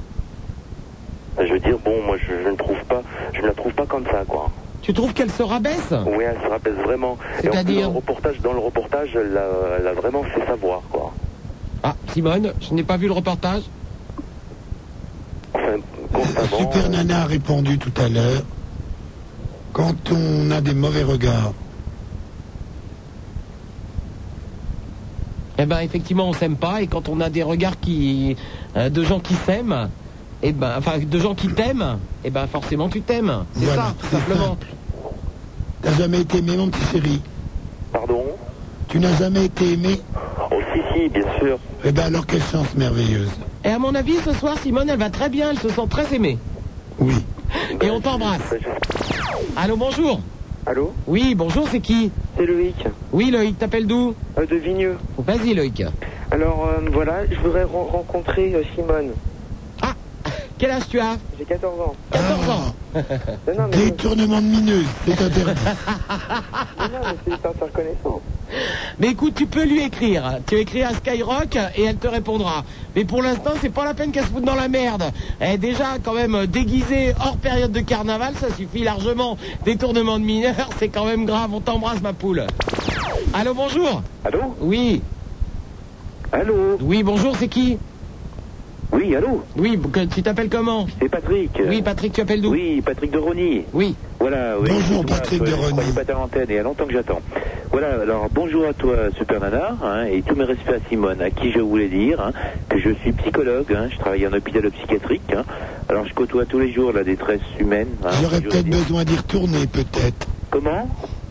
Speaker 15: Je veux dire, bon, moi je, je ne trouve pas, je ne la trouve pas comme ça, quoi.
Speaker 1: Tu trouves qu'elle se rabaisse?
Speaker 15: Oui, elle se rabaisse vraiment. C'est-à-dire dans le reportage, dans le reportage, elle a, elle a vraiment fait savoir, quoi.
Speaker 1: Ah, Simone, je n'ai pas vu le reportage.
Speaker 15: Enfin, constamment.
Speaker 3: Super Nana a répondu tout à l'heure. Quand on a des mauvais regards.
Speaker 1: Eh ben, effectivement, on s'aime pas, et quand on a des regards qui, euh, de gens qui s'aiment, eh ben, enfin, de gens qui t'aiment, eh ben, forcément, tu t'aimes. C'est voilà, ça, tout simplement.
Speaker 3: T'as jamais été aimé, mon petit chéri?
Speaker 15: Pardon?
Speaker 3: Tu n'as jamais été aimé?
Speaker 15: Oh, si, si, bien sûr.
Speaker 3: Eh ben, alors, quelle chance merveilleuse.
Speaker 1: Et à mon avis, ce soir, Simone, elle va très bien, elle se sent très aimée.
Speaker 3: Oui.
Speaker 1: Et on t'embrasse. Allô, bonjour.
Speaker 5: Allô?
Speaker 1: Oui, bonjour, c'est qui?
Speaker 5: C'est Loïc.
Speaker 1: Oui, Loïc, t'appelles d'où?
Speaker 5: euh, De Vigneux.
Speaker 1: Vas-y, Loïc.
Speaker 5: Alors, euh, voilà, je voudrais re rencontrer euh, Simone.
Speaker 1: Ah, quel âge tu as?
Speaker 5: J'ai quatorze ans.
Speaker 1: quatorze ans.
Speaker 3: Non, non, mais... Détournement de mineuse, c'est interdit.
Speaker 5: Non, non, mais c'est une reconnaissance.
Speaker 1: Mais écoute, tu peux lui écrire. Tu écris à Skyrock et elle te répondra. Mais pour l'instant, c'est pas la peine qu'elle se foute dans la merde. Elle est déjà quand même déguisée hors période de carnaval, ça suffit largement. Détournement de mineurs, c'est quand même grave. On t'embrasse, ma poule. Allô, bonjour.
Speaker 15: Allô?
Speaker 1: Oui.
Speaker 15: Allô?
Speaker 1: Oui, bonjour, c'est qui?
Speaker 15: Oui, allô?
Speaker 1: Oui, tu t'appelles comment?
Speaker 15: C'est Patrick.
Speaker 1: Oui, Patrick, tu appelles d'où?
Speaker 15: Oui, Patrick de Rony.
Speaker 1: Oui.
Speaker 15: Voilà, oui.
Speaker 3: Bonjour, Patrick de Rony.
Speaker 15: Je croyais pas à l'antenne, et il y a longtemps que j'attends. Voilà, alors bonjour à toi, Super Nana, hein, et tous mes respects à Simone, à qui je voulais dire hein, que je suis psychologue, hein, je travaille en hôpital psychiatrique. Hein, alors je côtoie tous les jours la détresse humaine. Hein,
Speaker 3: J'aurais peut-être besoin d'y retourner, peut-être.
Speaker 15: Comment?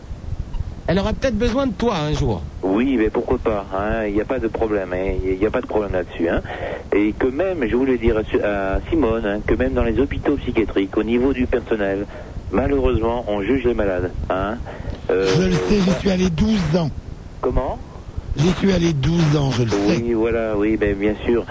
Speaker 1: Elle aura peut-être besoin de toi un jour.
Speaker 15: Oui, mais pourquoi pas, hein, il n'y a pas de problème, hein, il n'y a pas de problème là-dessus. Hein, et que même, je voulais dire à, à Simone, hein, que même dans les hôpitaux psychiatriques, au niveau du personnel, malheureusement, on juge les malades. Hein,
Speaker 3: euh, je le sais, j'y suis allé douze ans.
Speaker 15: Comment?
Speaker 3: J'y suis allé douze ans, je le
Speaker 15: oui,
Speaker 3: sais.
Speaker 15: Oui, voilà, oui, ben, bien sûr.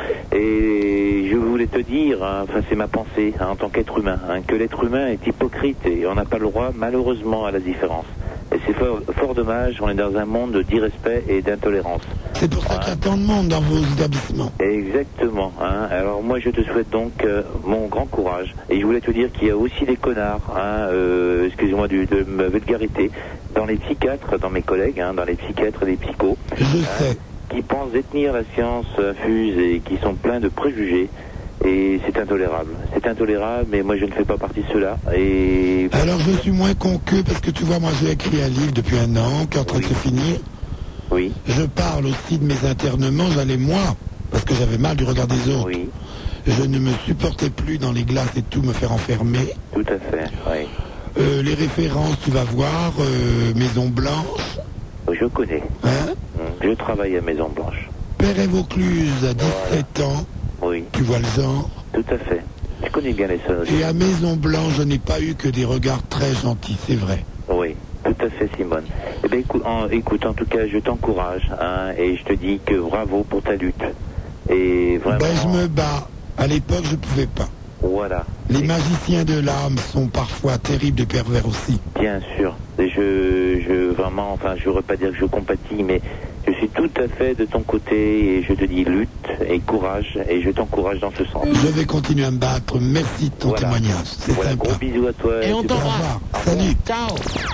Speaker 15: Et je voulais te dire, hein, enfin c'est ma pensée, hein, en tant qu'être humain, hein, que l'être humain est hypocrite et on n'a pas le droit, malheureusement, à la différence. Et c'est fort, fort dommage, on est dans un monde d'irrespect et d'intolérance.
Speaker 3: C'est pour ça hein. qu'il y a tant de monde dans vos établissements.
Speaker 15: Exactement. Hein. Alors moi je te souhaite donc euh, mon grand courage. Et je voulais te dire qu'il y a aussi des connards, hein, euh, excusez-moi du, de ma vulgarité, dans les psychiatres, dans mes collègues, hein, dans les psychiatres et les psychos,
Speaker 3: je hein, sais.
Speaker 15: qui pensent détenir la science infuse et qui sont pleins de préjugés. Et c'est intolérable. C'est intolérable, mais moi je ne fais pas partie de cela. Et...
Speaker 3: Alors je suis moins con qu'eux, parce que tu vois, moi j'ai écrit un livre depuis un an, qui est en train oui. de se finir.
Speaker 15: Oui.
Speaker 3: Je parle aussi de mes internements, j'allais moi, parce que j'avais mal du regard des autres.
Speaker 15: Oui.
Speaker 3: Je ne me supportais plus dans les glaces et tout, me faire enfermer.
Speaker 15: Tout à fait, oui.
Speaker 3: Euh, les références, tu vas voir, euh, Maison Blanche.
Speaker 15: Je connais.
Speaker 3: Hein?
Speaker 15: Je travaille à Maison Blanche.
Speaker 3: Père et Vaucluse, à dix-sept voilà. ans.
Speaker 15: Oui.
Speaker 3: Tu vois le genre?
Speaker 15: Tout à fait. Je connais bien les sœurs.
Speaker 3: Et à Maison Blanche, je n'ai pas eu que des regards très gentils, c'est vrai.
Speaker 15: Oui, tout à fait, Simone. Eh bien, écoute, en, écoute, en tout cas, je t'encourage, hein, et je te dis que bravo pour ta lutte. Et vraiment...
Speaker 3: Ben, je me bats. À l'époque, je ne pouvais pas.
Speaker 15: Voilà.
Speaker 3: Les magiciens de l'âme sont parfois terribles de pervers aussi.
Speaker 15: Bien sûr. Et je, je, vraiment, enfin, je ne voudrais pas dire que je compatis, mais je suis tout à fait de ton côté et je te dis lutte et courage et je t'encourage dans ce sens.
Speaker 3: Je vais continuer à me battre. Merci de ton
Speaker 15: voilà.
Speaker 3: témoignage. C'est
Speaker 15: voilà,
Speaker 3: sympa.
Speaker 15: Gros bisous à toi.
Speaker 1: Et on t'embrasse.
Speaker 3: Salut.
Speaker 1: Ciao.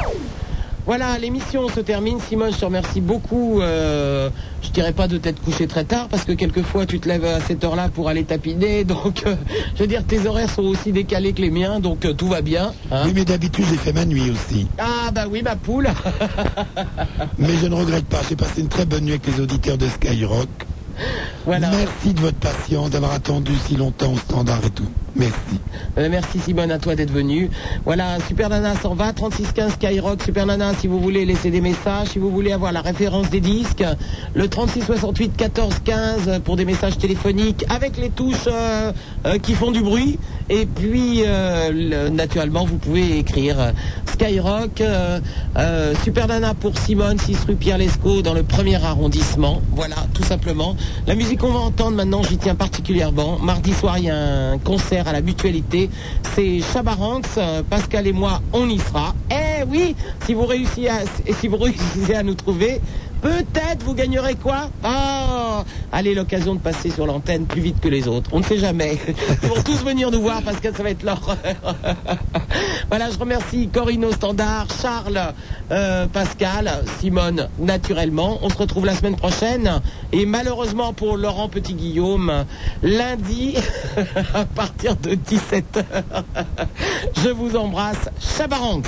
Speaker 1: Voilà, l'émission se termine. Simone, je te remercie beaucoup. Euh, je dirais pas de t'être couché très tard, parce que quelquefois tu te lèves à cette heure-là pour aller tapiner. Donc, euh, je veux dire, tes horaires sont aussi décalés que les miens, donc euh, tout va bien. Hein.
Speaker 3: Oui, mais d'habitude, j'ai fait ma nuit aussi.
Speaker 1: Ah, bah oui, ma poule.
Speaker 3: Mais je ne regrette pas. J'ai passé une très bonne nuit avec les auditeurs de Skyrock.
Speaker 1: Voilà.
Speaker 3: Merci de votre patience, d'avoir attendu si longtemps au standard et tout. Merci.
Speaker 1: Euh, merci Simone à toi d'être venue. Voilà, Super Nana s'en va, trente-six quinze Skyrock, Super Nana si vous voulez laisser des messages, si vous voulez avoir la référence des disques, le trente-six soixante-huit quatorze quinze pour des messages téléphoniques avec les touches euh, euh, qui font du bruit. Et puis, euh, le, naturellement, vous pouvez écrire euh, Skyrock, euh, euh, Super Nana pour Simone, six rue Pierre Lescaut dans le premier arrondissement. Voilà, tout simplement. La musique qu'on va entendre maintenant, j'y tiens particulièrement. Mardi soir, il y a un concert à la Mutualité. C'est Chabaranx, euh, Pascal et moi, on y sera. Eh oui, si vous réussissez à, si vous réussissez à nous trouver, peut-être vous gagnerez quoi? Ah, allez, l'occasion de passer sur l'antenne plus vite que les autres. On ne sait jamais. Ils vont tous venir nous voir parce que ça va être l'horreur. Voilà, je remercie Corinne au standard, Charles, euh, Pascal, Simone, naturellement. On se retrouve la semaine prochaine. Et malheureusement pour Laurent Petit-Guillaume, lundi, à partir de dix-sept heures. Je vous embrasse. Chabaranx.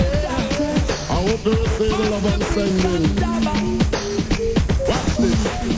Speaker 16: I hope they will say the love I'm sending. Watch this.